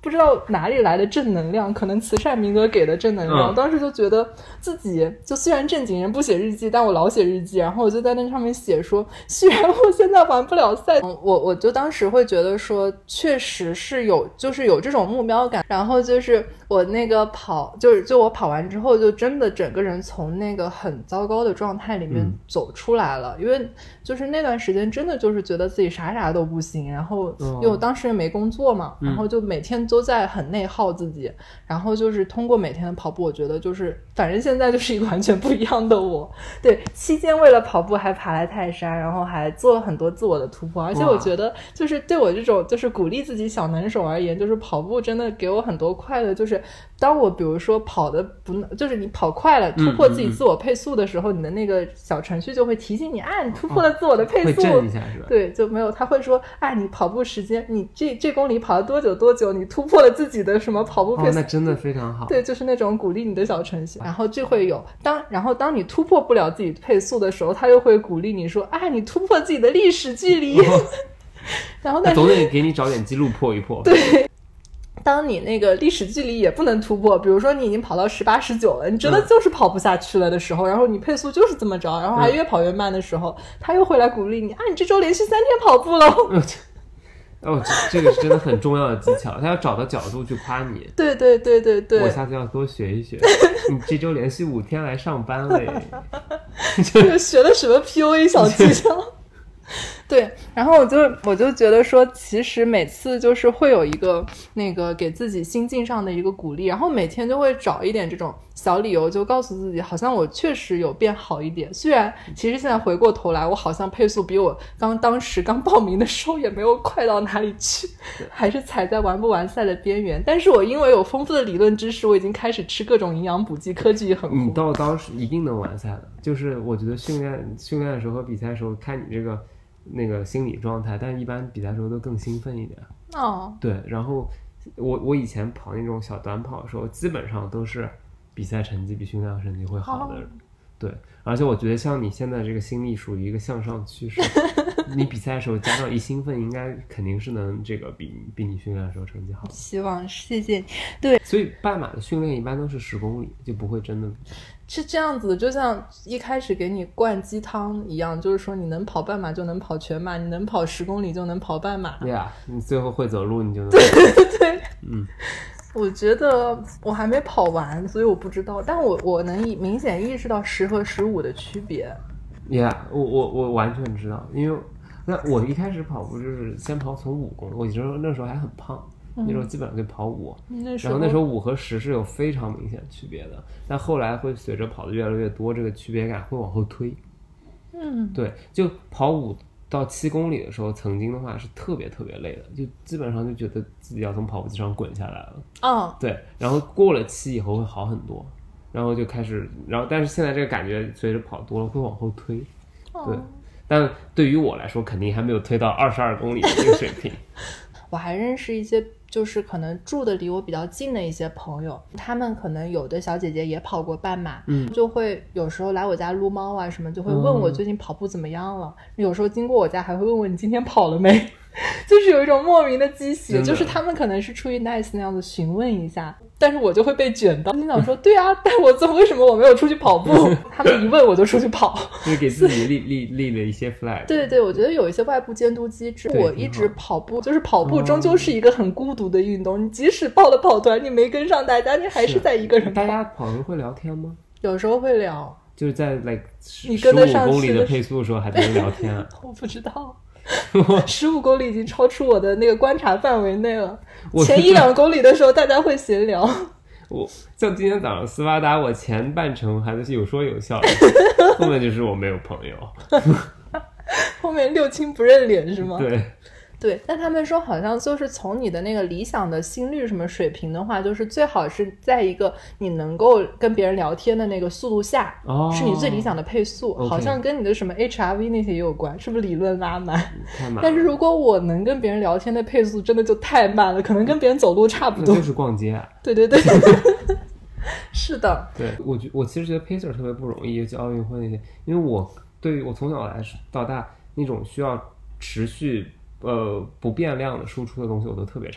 不知道哪里来的正能量，可能慈善名额给的正能量、嗯、我当时就觉得自己就虽然正经人不写日记，但我老写日记，然后我就在那上面写说虽然我现在玩不了赛、嗯、我我就当时会觉得说确实是有就是有这种目标感，然后就是我那个跑就是就我跑完之后就真的整个人从那个很糟糕的状态里面走出来了、嗯、因为就是那段时间真的就是觉得自己啥啥都不行，然后因为我当时也没工作嘛、嗯、然后就每天都在很内耗自己，然后就是通过每天的跑步，我觉得就是反正现在就是一个完全不一样的我。对，期间为了跑步还爬来泰山，然后还做了很多自我的突破，而且我觉得就是对我这种就是鼓励自己小能手而言，就是跑步真的给我很多快乐，就是当我比如说跑的不就是你跑快了突破自己自我配速的时候、嗯嗯嗯、你的那个小程序就会提醒你啊你突破了自我的配速、 哦、会震一下是吧？ 对，就没有他会说啊你跑步时间你这这公里跑了多久多久，你突破了自己的什么跑步配速、哦、 那真的非常好。 对，就是那种鼓励你的小程序，然后就会有当然后当你突破不了自己配速的时候，他又会鼓励你说啊你突破自己的历史距离、哦、然后但是总得给你找点记录破一破。 对，当你那个历史距离也不能突破，比如说你已经跑到十八十九了，你真的就是跑不下去了的时候、嗯、然后你配速就是这么着，然后还越跑越慢的时候、嗯、他又会来鼓励你啊你这周连续三天跑步了、 嗯哦，这个是真的很重要的技巧，他要找到角度去夸你。 对对对对对， 我下次要多学一学。你这周连续五天来上班了耶， 就学了什么 P U A 小技巧？对，然后我就我就觉得说其实每次就是会有一个那个给自己心境上的一个鼓励，然后每天就会找一点这种小理由，就告诉自己好像我确实有变好一点，虽然其实现在回过头来我好像配速比我刚当时刚报名的时候也没有快到哪里去，还是踩在完不完赛的边缘，但是我因为有丰富的理论知识，我已经开始吃各种营养补剂，科技也很酷。 你到当时一定能完赛的，就是我觉得训练训练的时候和比赛的时候看你这个那个心理状态，但是一般比赛的时候都更兴奋一点。 哦， 对，然后我我以前跑那种小短跑的时候，基本上都是比赛成绩比训练成绩会好的人。哦，对，而且我觉得像你现在这个心理属于一个向上趋势，你比赛的时候加上一兴奋，应该肯定是能这个比比你训练的时候成绩好。 希望谢谢你。对， 所以半马的训练一般都是十公里，就不会真的。 是这样子的，就像一开始给你灌鸡汤一样，就是说你能跑半马就能跑全马，你能跑十公里就能跑半马。 对呀，你最后会走路你就能。 对对对， 嗯。 我觉得我还没跑完，所以我不知道，但我我能明显意识到十和十五的区别。 Yeah， 我我我完全知道，因为那我一开始跑步就是先跑从五公里，我记得那时候还很胖。那时候基本上就跑五、嗯，然后那时候五和十是有非常明显区别的，但后来会随着跑的越来越多，这个区别感会往后推。 嗯， 对，就跑五到七公里的时候，曾经的话是特别特别累的，就基本上就觉得自己要从跑步机上滚下来了。 哦， 对，然后过了七以后会好很多，然后就开始，然后但是现在这个感觉随着跑多了会往后推。 哦、 对，但对于我来说，肯定还没有推到二十二公里的这个水平。 我还认识一些就是可能住的离我比较近的一些朋友，他们可能有的小姐姐也跑过半马， 嗯， 就会有时候来我家撸猫啊什么，就会问我最近跑步怎么样了、嗯、有时候经过我家还会问我你今天跑了没就是有一种莫名的惊喜，就是他们可能是出于 nice 那样子询问一下，但是我就会被卷到，心想说对啊，但我怎么为什么我没有出去跑步他们一问我就出去跑， 就是给自己立立立了一些 flag。 对对，我觉得有一些外部监督机制。我一直跑步，就是跑步终究是一个很孤独的运动、嗯、你即使报了跑团，你没跟上大家，你还是在一个人跑。 大家跑的会聊天吗？ 有时候会聊， 就是在 like 你跟得上十五公里的配速的时候还在聊天、啊、 我不知道十五公里已经超出我的那个观察范围内了。前一两公里的时候大家会闲聊。 我像今天早上斯巴达，我前半程还是有说有笑的后面就是我没有朋友后面六亲不认脸是吗？ 对对，但他们说好像就是从你的那个理想的心率什么水平的话，就是最好是在一个你能够跟别人聊天的那个速度下、哦、是你最理想的配速、okay. 好像跟你的什么 H R V 那些也有关，是不是理论拉满？ 太慢了。 但是如果我能跟别人聊天的配速真的就太慢了，可能跟别人走路差不多。 那就是逛街啊。 对对对是的。 对，我我其实觉得 pacer 特别不容易，尤其奥运会那些，因为我对于我从小来到大那种需要持续呃不变量的输出的东西我都特别差，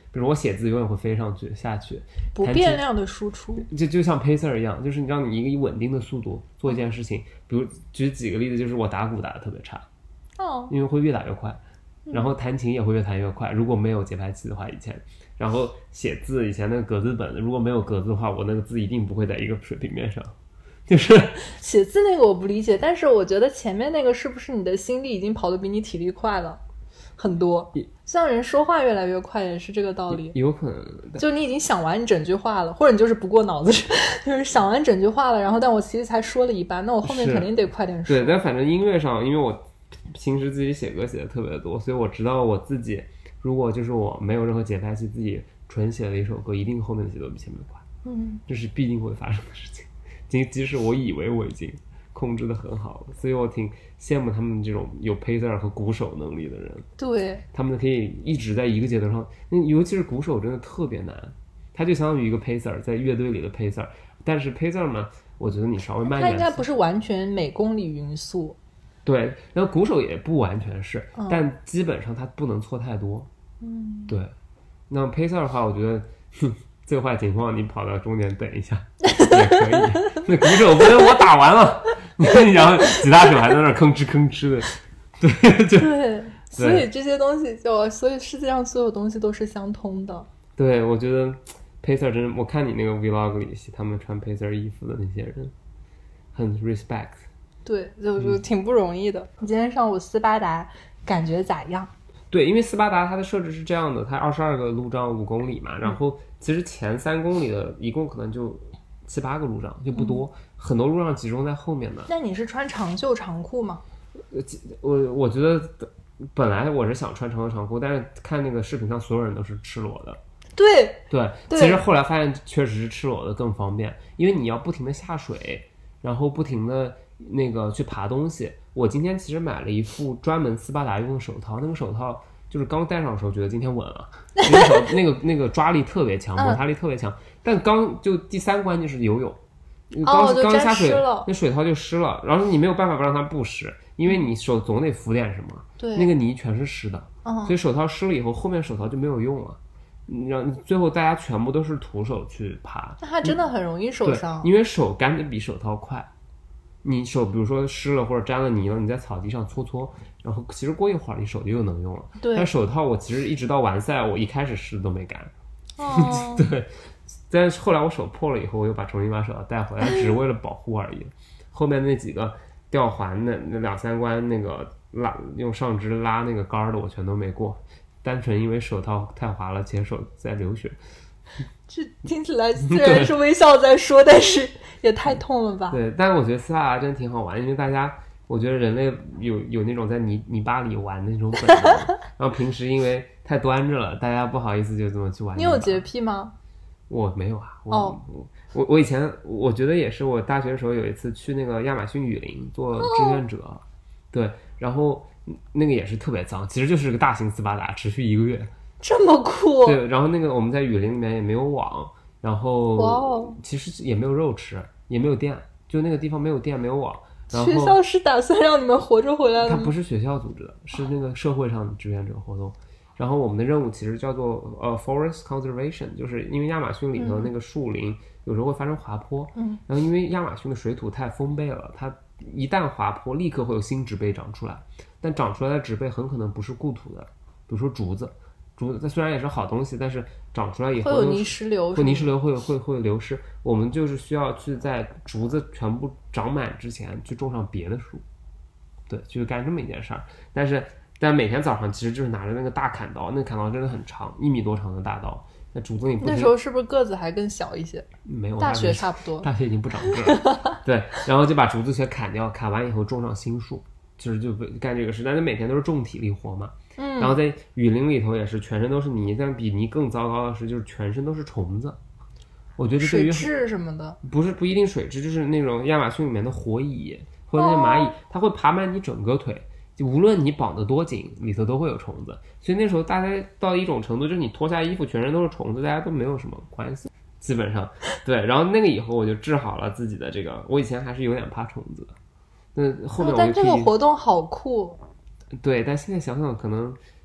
比如我写字永远会飞上去下去， 不变量的输出， 就就像 pacer 一样，就是让你一个以稳定的速度做一件事情。比如举几个例子，就是我打鼓打得特别差， 哦， 因为会越打越快，然后弹琴也会越弹越快。如果没有节拍器的话，以前，然后写字以前那个格子本，如果没有格子的话，我那个字一定不会在一个水平面上。就是写字那个我不理解，但是我觉得前面那个是不是你的心力已经跑得比你体力快了很多？像人说话越来越快也是这个道理， 有可能就你已经想完你整句话了，或者你就是不过脑子，就是想完整句话了，然后但我其实才说了一半，那我后面肯定得快点说。 对，但反正音乐上，因为我平时自己写歌写的特别多，所以我知道我自己如果就是我没有任何节拍器，自己纯写了一首歌，一定后面的节奏比前面快， 嗯， 这是必定会发生的事情。即即使我以为我已经控制的很好了，所以我挺羡慕他们这种有 pacer 和鼓手能力的人。 对， 他们可以一直在一个节奏上，那尤其是鼓手真的特别难，他就相当于一个 pacer 在乐队里的 pacer， 但是 pacer 呢，我觉得你稍微慢一点， 他应该不是完全每公里匀速。 对，然后鼓手也不完全是， 嗯、 但基本上他不能错太多。 嗯， 对。那 pacer 的话，我觉得哼最坏情况你跑到中间等一下也可以。那鼓手不能我打完了，然后吉他手还在那儿吭哧吭哧的。对，就对，所以这些东西就，所以世界上所有东西都是相通的。对， 我觉得 pacer 真的，我看你那个 vlog 里他们穿 pacer 衣服的那些人，很 respect。 对，就就挺不容易的。你、嗯、今天上午斯巴达感觉咋样？ 对，因为斯巴达它的设置是这样的，它二十二个路障五公里嘛，然后其实前三公里的一共可能就七八个路障，就不多、嗯，很多路障集中在后面的。 那你是穿长袖长裤吗？ 我我觉得本来我是想穿长袖长裤，但是看那个视频上所有人都是赤裸的。 对对, 对，其实后来发现确实是赤裸的更方便，因为你要不停的下水，然后不停的那个去爬东西。我今天其实买了一副专门斯巴达用的手套，那个手套就是刚戴上的时候觉得今天稳了，那个那个那个抓力特别强，摩擦力特别强，但刚就第三关就是游泳，刚、 哦、 刚下水了， 那水套就湿了，然后你没有办法不让它不湿，因为你手总得浮点什么， 对， 那个泥全是湿的、 嗯、 所以手套湿了以后，后面手套就没有用了。让最后大家全部都是徒手去爬， 那它真的很容易受伤， 因为手干的比手套快。你手比如说湿了或者沾了泥了，你在草地上搓搓，然后其实过一会儿你手就又能用了。 对， 但手套我其实一直到完赛，我一开始湿都没干。 哦， 对，但是后来我手破了以后，我又把重新把手套带回来，只是为了保护而已。后面那几个吊环的那两三关那个拉用上肢拉那个杆的，我全都没过。单纯因为手套太滑了，且手在流血。 这听起来虽然是微笑在说，但是也太痛了吧？ 对，但是我觉得斯巴达真挺好玩，因为大家，我觉得人类有有那种在泥泥巴里玩的那种本能，然后平时因为太端着了，大家不好意思就这么去玩。 你有洁癖吗？ 我没有啊，我、 oh. 我我以前我觉得也是，我大学的时候有一次去那个亚马逊雨林做志愿者， oh. 对，然后那个也是特别脏，其实就是个大型斯巴达，持续一个月。 这么酷。 对，然后那个我们在雨林里面也没有网，然后、wow. 其实也没有肉吃，也没有电，就那个地方没有电没有网。然后学校是打算让你们活着回来的吗？ 它不是学校组织的，是那个社会上的志愿者活动。然后我们的任务其实叫做呃 forest conservation， 就是因为亚马逊里头那个树林有时候会发生滑坡， 嗯， 然后因为亚马逊的水土太丰沛了，它一旦滑坡立刻会有新植被长出来，但长出来的植被很可能不是故土的，比如说竹子。竹子它虽然也是好东西，但是长出来以后会有泥石流， 会泥石流会会会流失。我们就是需要去在竹子全部长满之前去种上别的树，对，就是干这么一件事儿。但是但每天早上其实就是拿着那个大砍刀，那个砍刀真的很长，一米多长的大刀，在竹子里。 那时候是不是个子还更小一些？ 没有， 大学差不多， 大学已经不长个了。对，然后就把竹子全砍掉，砍完以后种上新树，就是就干这个事。但是每天都是重体力活嘛。 嗯， 然后在雨林里头也是全身都是泥，但比泥更糟糕的是就是全身都是虫子。我觉得对于水蛭什么的， 不是不一定水蛭，就是那种亚马逊里面的火蚁或者那些蚂蚁、哦，它会爬满你整个腿，就无论你绑得多紧，里头都会有虫子。所以那时候大概到一种程度，就是你脱下衣服全身都是虫子，大家都没有什么关系，基本上对。然后那个以后我就治好了自己的这个，我以前还是有点怕虫子的，那后面我就、 哦、但这个活动好酷。 对，但现在想想可能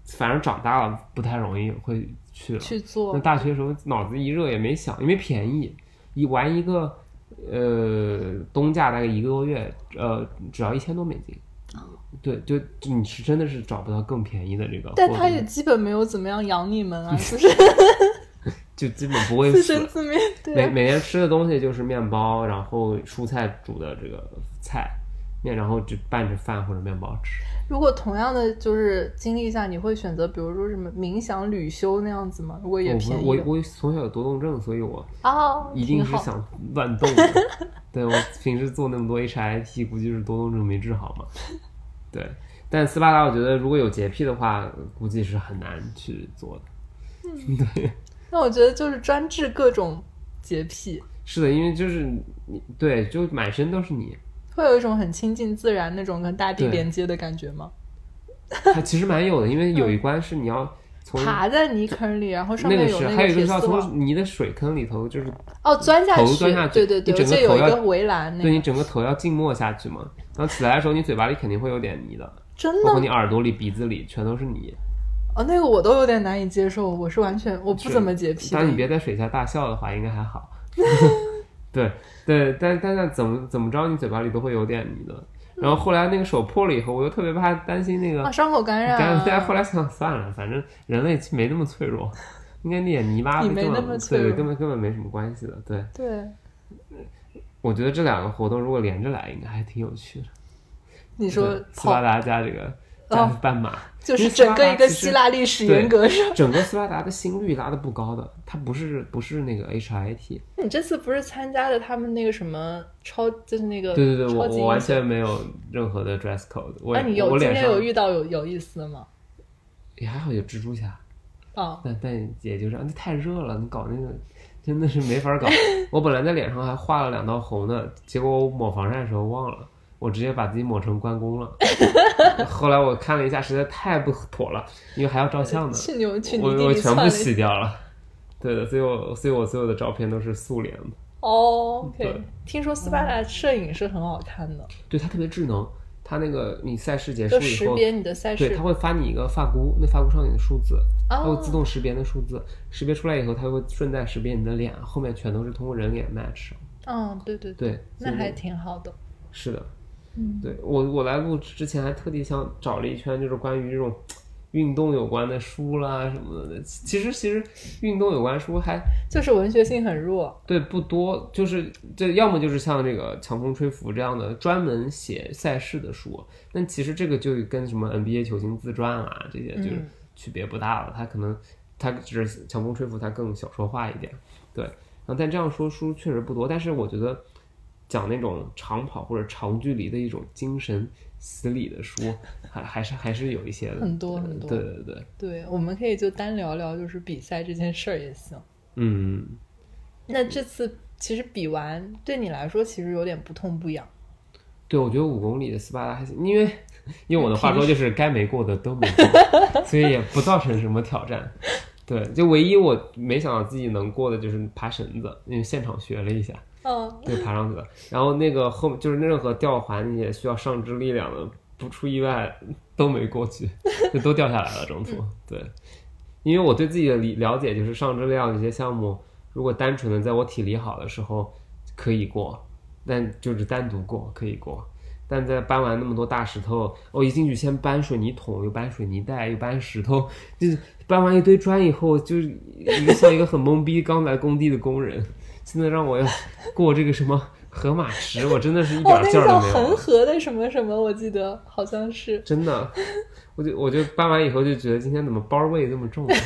反正长大了不太容易会去了去做。 那大学的时候脑子一热也没想，因为便宜，一玩一个呃冬假大概一个多月，呃只要一千多美金。对，就你是真的是找不到更便宜的这个， 但他也基本没有怎么样养你们啊，是不是？ 就基本不会自生自灭。对， 每每天吃的东西就是面包，然后蔬菜煮的这个菜面，然后就拌着饭或者面包吃。 如果同样的就是经历下，你会选择比如说什么冥想旅修那样子吗？如果也便宜我我我从小有多动症，所以我哦一定是想乱动的。对，我平时做那么多 H I T， 估计是多动症没治好嘛。对，但斯巴达我觉得如果有洁癖的话，估计是很难去做的。嗯，对。 那我觉得就是专治各种洁癖。 是的，因为就是你对，就满身都是你。 会有一种很亲近自然那种跟大地连接的感觉吗？ 它其实蛮有的，因为有一关是你要从爬在泥坑里，然后上面有那个是，还有一个是要从泥的水坑里头，就是哦钻下去， 头钻下去， 对对对， 你整个头要有一个围栏、那个， 对你整个头要浸没下去嘛。然后起来的时候，你嘴巴里肯定会有点泥的， 真的， 包括你耳朵里、鼻子里全都是泥。 哦，那个我都有点难以接受，我是完全我不怎么洁癖。 但你别在水下大笑的话，应该还好。对对，但但是怎么怎么着，你嘴巴里都会有点泥的。然后后来那个手破了以后，我又特别怕担心那个啊伤口感染、 啊。但后来想算了，反正人类没那么脆弱，应该那点泥巴你没那么脆弱， 对，根本根本没什么关系的。对对， 我觉得这两个活动如果连着来，应该还挺有趣的。 你说斯巴达加这个加半马、哦， 就是整个一个希腊历史沿革上， 整个斯巴达的心率拉的不高的，它不是不是那个 H I T。 你这次不是参加的他们那个什么超，就是那个对对对，我我完全没有任何的 dress code。我那、啊、你有今天有遇到有有意思的吗？ 也还好，有蜘蛛侠。 哦， 但但也就是那太热了，你搞那个真的是没法搞。我本来在脸上还画了两道红的，结果我抹防晒的时候忘了。我直接把自己抹成关公了，后来我看了一下，实在太不妥了，因为还要照相呢。 去牛去我我全部洗掉了。对的，所以我所以我所有的照片都是素脸的。 哦 ，OK。听说斯巴达摄影是很好看的。 对，它特别智能，它那个你赛事结束以后， 识别你的赛事， 对，它会发你一个发箍，那发箍上有的数字，它会自动识别那数字，识别出来以后，它会顺带识别你的脸，后面全都是通过人脸 match。 嗯，对对对， 那还挺好的。 是的。 嗯， 对我我来录之前还特地想找了一圈，就是关于这种运动有关的书啦什么的。其实其实运动有关书还就是文学性很弱， 对，不多，就是这要么就是像这个强风吹拂这样的专门写赛事的书，但其实这个就跟什么 N B A 球星自传啊这些就是区别不大了。它可能它只是强风吹拂，它更小说化一点，对。然后但这样说书确实不多，但是我觉得。讲那种长跑或者长距离的一种精神洗礼的书，还还是还是有一些的， 很多很多。 对对对， 对，我们可以就单聊聊，就是比赛这件事儿也行。 嗯， 那这次其实比完对你来说其实有点不痛不痒。 对，我觉得五公里的斯巴达还行，因为用我的话说就是该没过的都没过，所以也不造成什么挑战。对，就唯一我没想到自己能过的就是爬绳子，因为现场学了一下。 嗯， 对，爬上去了。然后那个后就是任何吊环也需要上肢力量的，不出意外都没过去，就都掉下来了中途。对，因为我对自己的了解就是上肢力量这些项目，如果单纯的在我体力好的时候可以过，但就是单独过可以过。但在搬完那么多大石头，我一进去先搬水泥桶，又搬水泥袋，又搬石头，就是搬完一堆砖以后，就是一个像一个很懵逼刚来工地的工人。现在让我要过这个什么河马池，我真的是一点劲儿都没有。 哦，那个叫恒河的什么什么，我记得好像是。 真的，我就我就搬完以后就觉得今天怎么包味这么重、啊？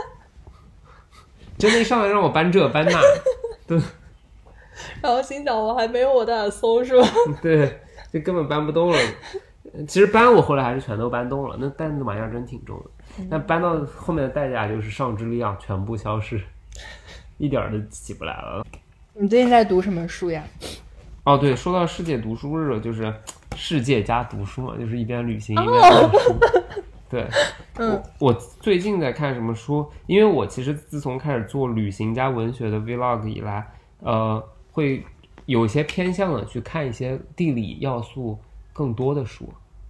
真的，一上来让我搬这搬那，对。 然后心想我还没有我的耳搜是吧？ 对，就根本搬不动了。其实搬我后来还是全都搬动了，那担子玩意儿真挺重的。嗯、但搬到后面的代价就是上肢力量全部消失。一点都起不来了。 你最近在读什么书呀？ 哦，对，说到世界读书日，就是世界加读书嘛，就是一边旅行一边看书。哦、对，嗯，我我最近在看什么书？因为我其实自从开始做旅行加文学的 vlog 以来，呃，会有些偏向的去看一些地理要素更多的书。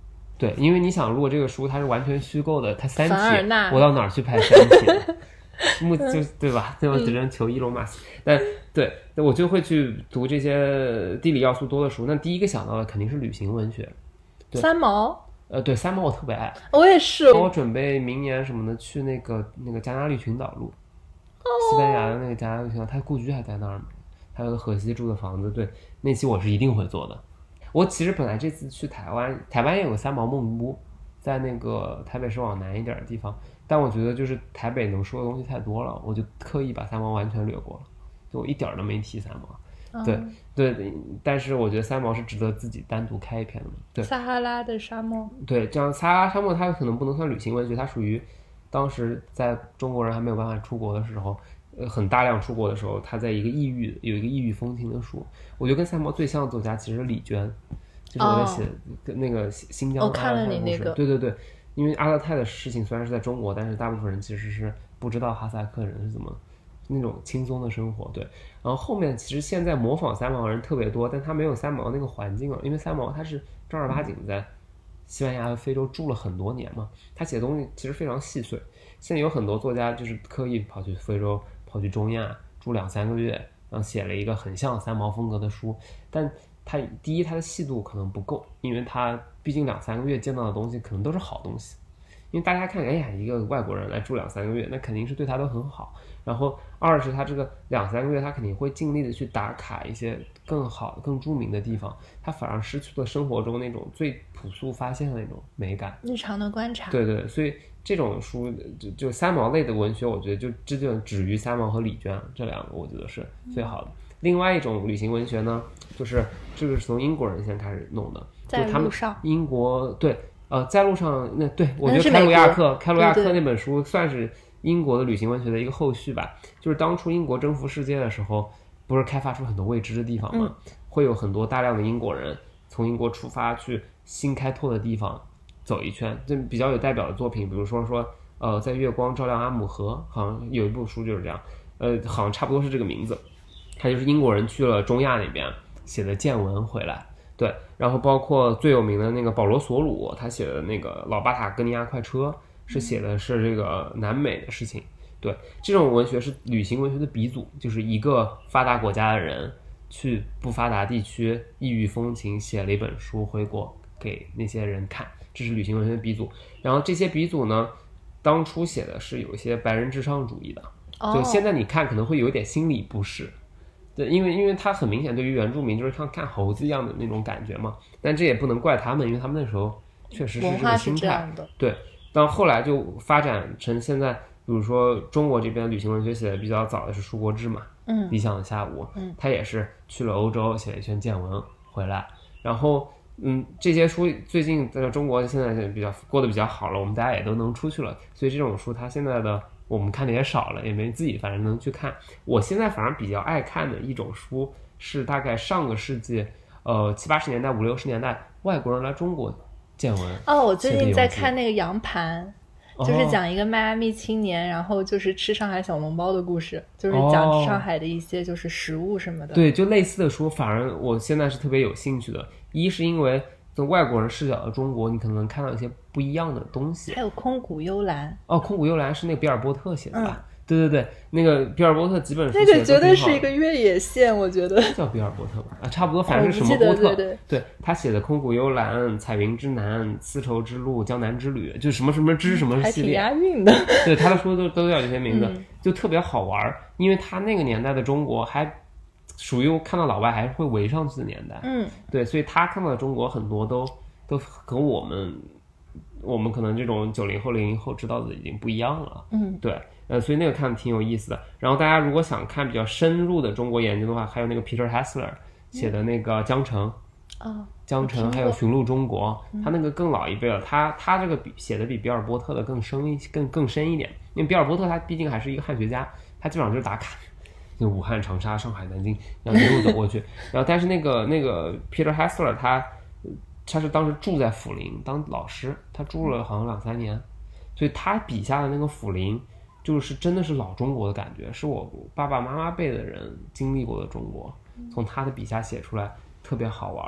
对，因为你想，如果这个书它是完全虚构的，它三体， 凡尔纳我到哪儿去拍三体呢？目就对吧？对，我只能求伊隆马斯克。但对，我就会去读这些地理要素多的书。那第一个想到的肯定是旅行文学。 三毛， 呃，对，三毛我特别爱， 我也是。 我准备明年什么的去那个那个加那利群岛路，哦、西班牙的那个加那利群岛，他故居还在那儿呢，还有个荷西住的房子。对，那期我是一定会做的。我其实本来这次去台湾，台湾也有个三毛梦屋，在那个台北市往南一点的地方。但我觉得就是台北能说的东西太多了，我就刻意把三毛完全略过了，就我一点都没提三毛。对、嗯、对，但是我觉得三毛是值得自己单独开一篇的。对， 撒哈拉的沙漠。 对，这样撒哈拉沙漠它可能不能算旅行文学，它属于当时在中国人还没有办法出国的时候，呃，很大量出国的时候，他在一个异域有一个异域风情的书。我觉得跟三毛最像的作家其实是李娟，就是我在写那个新疆的阿勒泰的故事。哦、 对对对。因为阿勒泰的事情虽然是在中国，但是大部分人其实是不知道哈萨克人是怎么那种轻松的生活。对，然后后面其实现在模仿三毛的人特别多，但他没有三毛那个环境了，因为三毛他是正儿八经在西班牙和非洲住了很多年嘛，他写的东西其实非常细碎。现在有很多作家就是刻意跑去非洲、跑去中亚住两三个月，然后写了一个很像三毛风格的书，但他第一他的细度可能不够，因为他毕竟两三个月见到的东西可能都是好东西，因为大家看哎呀一个外国人来住两三个月，那肯定是对他都很好。然后二是他这个两三个月他肯定会尽力的去打卡一些更好更著名的地方，他反而失去了生活中那种最朴素发现的那种美感， 日常的观察。 对对，所以这种书就就三毛类的文学，我觉得就这就止于三毛和李娟这两个，我觉得是最好的。嗯，另外一种旅行文学呢，就是这个是从英国人先开始弄的， 在路上。 英国对，呃，在路上那对我觉得开鲁亚克开鲁亚克那本书算是英国的旅行文学的一个后续吧。就是当初英国征服世界的时候，不是开发出很多未知的地方吗？嗯，会有很多大量的英国人从英国出发去新开拓的地方走一圈。这比较有代表的作品，比如说说呃，在月光照亮阿姆河，好像有一部书就是这样，呃，好像差不多是这个名字。他就是英国人去了中亚那边写的见闻回来，对，然后包括最有名的那个保罗索鲁，他写的那个老巴塔哥尼亚快车是写的是这个南美的事情。对，这种文学是旅行文学的鼻祖，就是一个发达国家的人去不发达地区异域风情，写了一本书回国给那些人看，这是旅行文学的鼻祖。然后这些鼻祖呢，当初写的是有一些白人至上主义的，就现在你看可能会有一点心理不适。对，因为因为他很明显对于原住民就是像看猴子一样的那种感觉嘛，但这也不能怪他们，因为他们那时候确实是这个心态。对，到后来就发展成现在，比如说中国这边旅行文学写的比较早的是舒国治嘛，嗯，理想的下午，嗯，他也是去了欧洲写了一圈见闻回来，然后嗯，这些书最近在中国现在比较过得比较好了，我们大家也都能出去了，所以这种书它现在的我们看的也少了，也没自己反正能去看。我现在反而比较爱看的一种书是大概上个世纪呃七八十年代五六十年代外国人来中国见闻。 哦，我最近在看那个羊盘，就是讲一个迈阿密青年，然后就是吃上海小笼包的故事，就是讲上海的一些就是食物什么的。 对，就类似的书反而我现在是特别有兴趣的，一是因为从外国人视角的中国，你可能能看到一些不一样的东西。 还有空谷幽兰。哦， 空谷幽兰是那个比尔波特写的吧？嗯，对对对，那个比尔波特几本书那个绝对是一个越野线，我觉得叫比尔波特吧，啊，差不多，反正是什么波特。 哦，对对对，他写的空谷幽兰、彩云之南、丝绸之路、江南之旅，就什么什么之什么系列， 还挺押韵的。 对，他的书都都叫这些名字，嗯，就特别好玩，因为他那个年代的中国还属于看到老外还会围上去的年代。嗯，对，所以他看到的中国很多都都和我们我们可能这种九零后零零后知道的已经不一样了。嗯，对，呃，所以那个看挺有意思的。然后大家如果想看比较深入的中国研究的话，还有那个 Peter Hessler 写的那个江城，哦，江城还有寻路中国，他那个更老一辈了，他他这个比写的比比尔波特的更深一更更深一点，因为比尔波特他毕竟还是一个汉学家，他基本上就是打卡，就武汉、长沙、上海、南京，然后一路走过去。然后但是那个那个 Peter Hessler 他他是当时住在抚林当老师，他住了好像两三年，所以他笔下的那个抚林就是真的是老中国的感觉，是我爸爸妈妈辈的人经历过的中国，从他的笔下写出来特别好玩。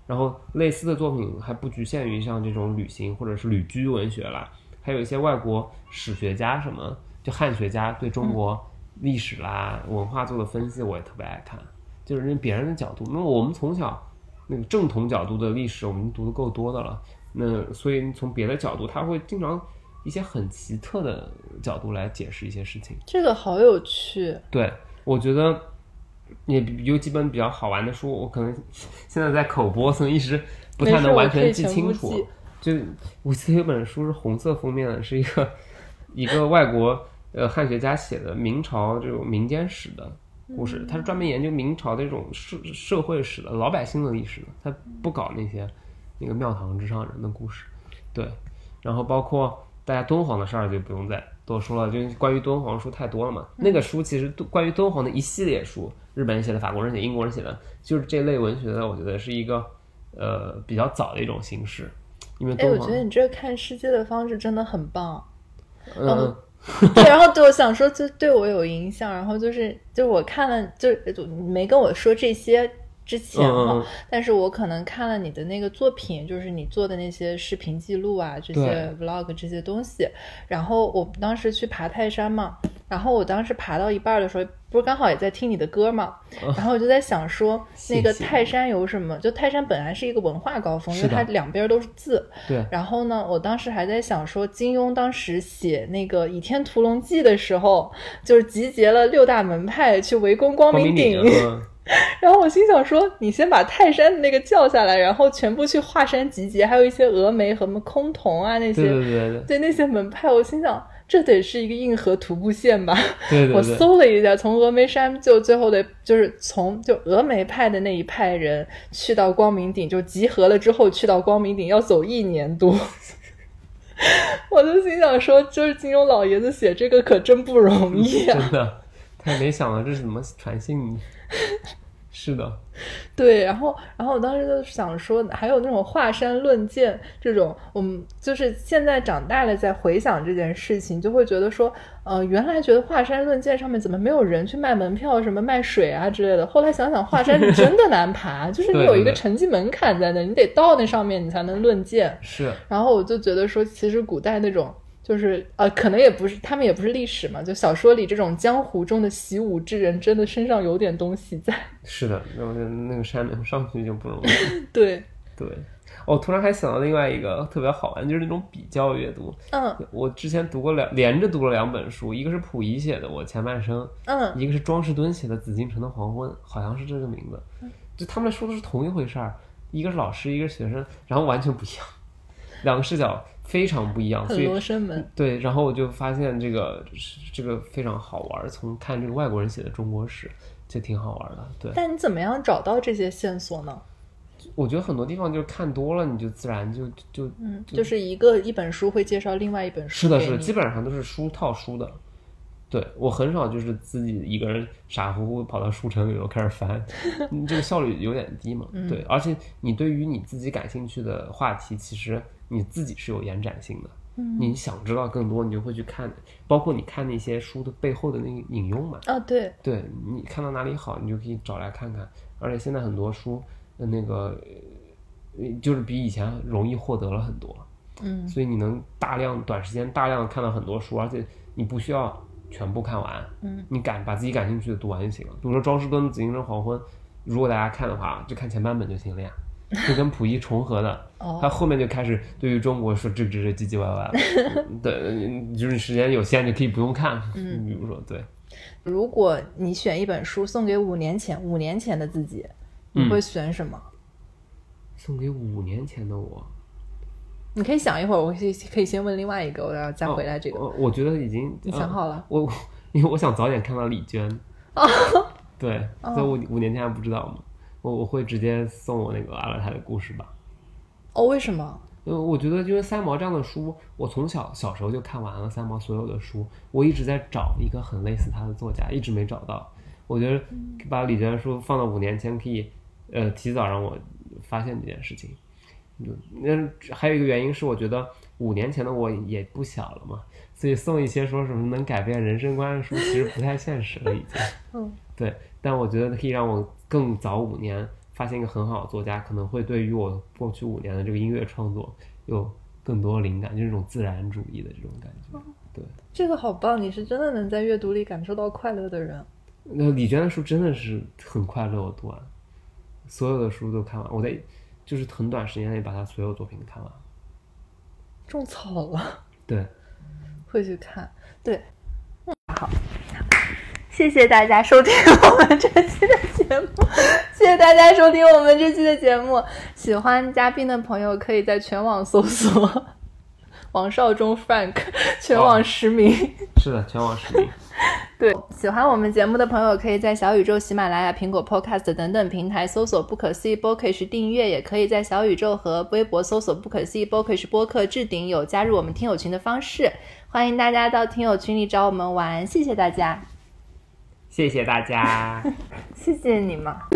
然后类似的作品还不局限于像这种旅行或者是旅居文学啦，还有一些外国史学家什么，就汉学家对中国历史啦、嗯、文化做的分析，我也特别爱看，就是人别人的角度。那我们从小那个正统角度的历史我们读的够多的了，那所以从别的角度他会经常一些很奇特的角度来解释一些事情， 这个好有趣。 对，我觉得也有几本比较好玩的书，我可能现在在口播，所以一时不太能完全记清楚。就我记得有本书是红色封面的，是一个一个外国呃汉学家写的明朝这种民间史的故事，他是专门研究明朝的这种社社会史的老百姓的历史的，他不搞那些那个庙堂之上人的故事。对，然后包括大家敦煌的事儿就不用再多说了，就关于敦煌书太多了嘛。嗯、那个书其实关于敦煌的一系列书，日本人写的、法国人写、英国人写的，就是这类文学的，我觉得是一个呃比较早的一种形式。因为敦煌， 哎，我觉得你这个看世界的方式真的很棒。 嗯， 对，然后对我想说，就对我有影响。然后就是，就我看了，就是没跟我说这些之前哈、嗯嗯，但是我可能看了你的那个作品，就是你做的那些视频记录啊，这些 vlog 这些东西。然后我当时去爬泰山嘛，然后我当时爬到一半的时候，不是刚好也在听你的歌嘛，然后我就在想说，那个泰山有什么？就泰山本来是一个文化高峰，因为它两边都是字。 对。 然后呢，我当时还在想说，金庸当时写那个《倚天屠龙记》的时候，就是集结了六大门派去围攻光明顶。然后我心想说，你先把泰山的那个叫下来，然后全部去华山集结，还有一些峨眉和什么崆峒啊那些， 对对对对， 对那些门派，我心想这得是一个硬核徒步线吧？ 对对对， 我搜了一下，从峨眉山就最后的，就是从就峨眉派的那一派人去到光明顶，就集合了之后去到光明顶要走一年多。我就心想说，就是金庸老爷子写这个可真不容易啊！ 真的，他没想到这是怎么传信。是的， 对，然后然后我当时就想说，还有那种华山论剑这种，我们就是现在长大了再回想这件事情，就会觉得说，呃，原来觉得华山论剑上面怎么没有人去卖门票，什么卖水啊之类的。后来想想，华山是真的难爬，就是你有一个成绩门槛在那，你得到那上面你才能论剑。 是， 然后我就觉得说，其实古代那种。就是呃，可能也不是，他们也不是历史嘛，就小说里这种江湖中的习武之人，真的身上有点东西在。是的，那那个山能上去就不容易。 对对，我突然还想到另外一个特别好玩，就是那种比较阅读。 嗯， 我之前读过两，连着读了两本书，一个是溥仪写的《我前半生》， 嗯， 一个是庄士敦写的《紫禁城的黄昏》，好像是这个名字。就他们说的是同一回事儿，一个是老师，一个是学生，然后完全不一样，两个视角。非常不一样， 很罗生门。 对，然后我就发现这个这个非常好玩，从看这个外国人写的中国史就挺好玩的。对， 但你怎么样找到这些线索呢？ 我觉得很多地方就是看多了，你就自然就就嗯，就是一个一本书会介绍另外一本书。 是的，是的，基本上都是书套书的。对，我很少就是自己一个人傻乎乎跑到书城里头开始翻，这个效率有点低嘛。 嗯、 对，而且你对于你自己感兴趣的话题，其实你自己是有延展性的。 嗯， 你想知道更多，你就会去看，包括你看那些书的背后的那个引用嘛。 啊，对， 对，你看到哪里好，你就可以找来看看。而且现在很多书的那个，就是比以前容易获得了很多。 嗯， 所以你能大量短时间大量看到很多书，而且你不需要全部看完， 嗯， 你敢把自己感兴趣的读完就行了。比如说庄士敦的《紫禁城黄昏》，如果大家看的话，就看前半本就行了呀，就跟溥仪重合的。 哦， 他后面就开始对于中国说这这这唧唧歪歪了。对，就是时间有限，就可以不用看。 嗯， 比如说，对， 如果你选一本书送给五年前五年前的自己，你会选什么？ 嗯、送给五年前的我。 你可以想一会儿，我可以可以先问另外一个，我要再回来这个。 哦、我觉得已经你想好了。 呃、我因为我想早点看到李娟。 哦， 对，所以我五年前还不知道嘛，我我会直接送我那个阿勒泰的故事吧。 哦，为什么？ 呃，我觉得因为三毛这样的书，我从小小时候就看完了三毛所有的书，我一直在找一个很类似他的作家，一直没找到。我觉得把李娟的书放到五年前，可以呃提早让我发现这件事情。那还有一个原因是，我觉得五年前的我也不小了嘛，所以送一些说什么能改变人生观的书，其实不太现实了已经。 嗯， 对，但我觉得可以让我更早五年发现一个很好的作家，可能会对于我过去五年的这个音乐创作有更多灵感，就是这种自然主义的这种感觉。对， 这个好棒，你是真的能在阅读里感受到快乐的人。 那李娟的书真的是很快乐，我读完所有的书都看完，我在就是很短时间内把他所有作品看完。 种草了， 对， 会去看。对，嗯，好，谢谢大家收听我们这期的节目，谢谢大家收听我们这期的节目。喜欢嘉宾的朋友可以在全网搜索王少忠 Frank， 全网实名。哦， 是的，全网实名。 对，喜欢我们节目的朋友可以在小宇宙、喜马拉雅、苹果 Podcast 等等平台搜索不可思议 Bookish 订阅，也可以在小宇宙和微博搜索不可思议 Bookish 播客置顶，有加入我们听友群的方式，欢迎大家到听友群里找我们玩，谢谢大家。 谢谢大家。 谢谢你们。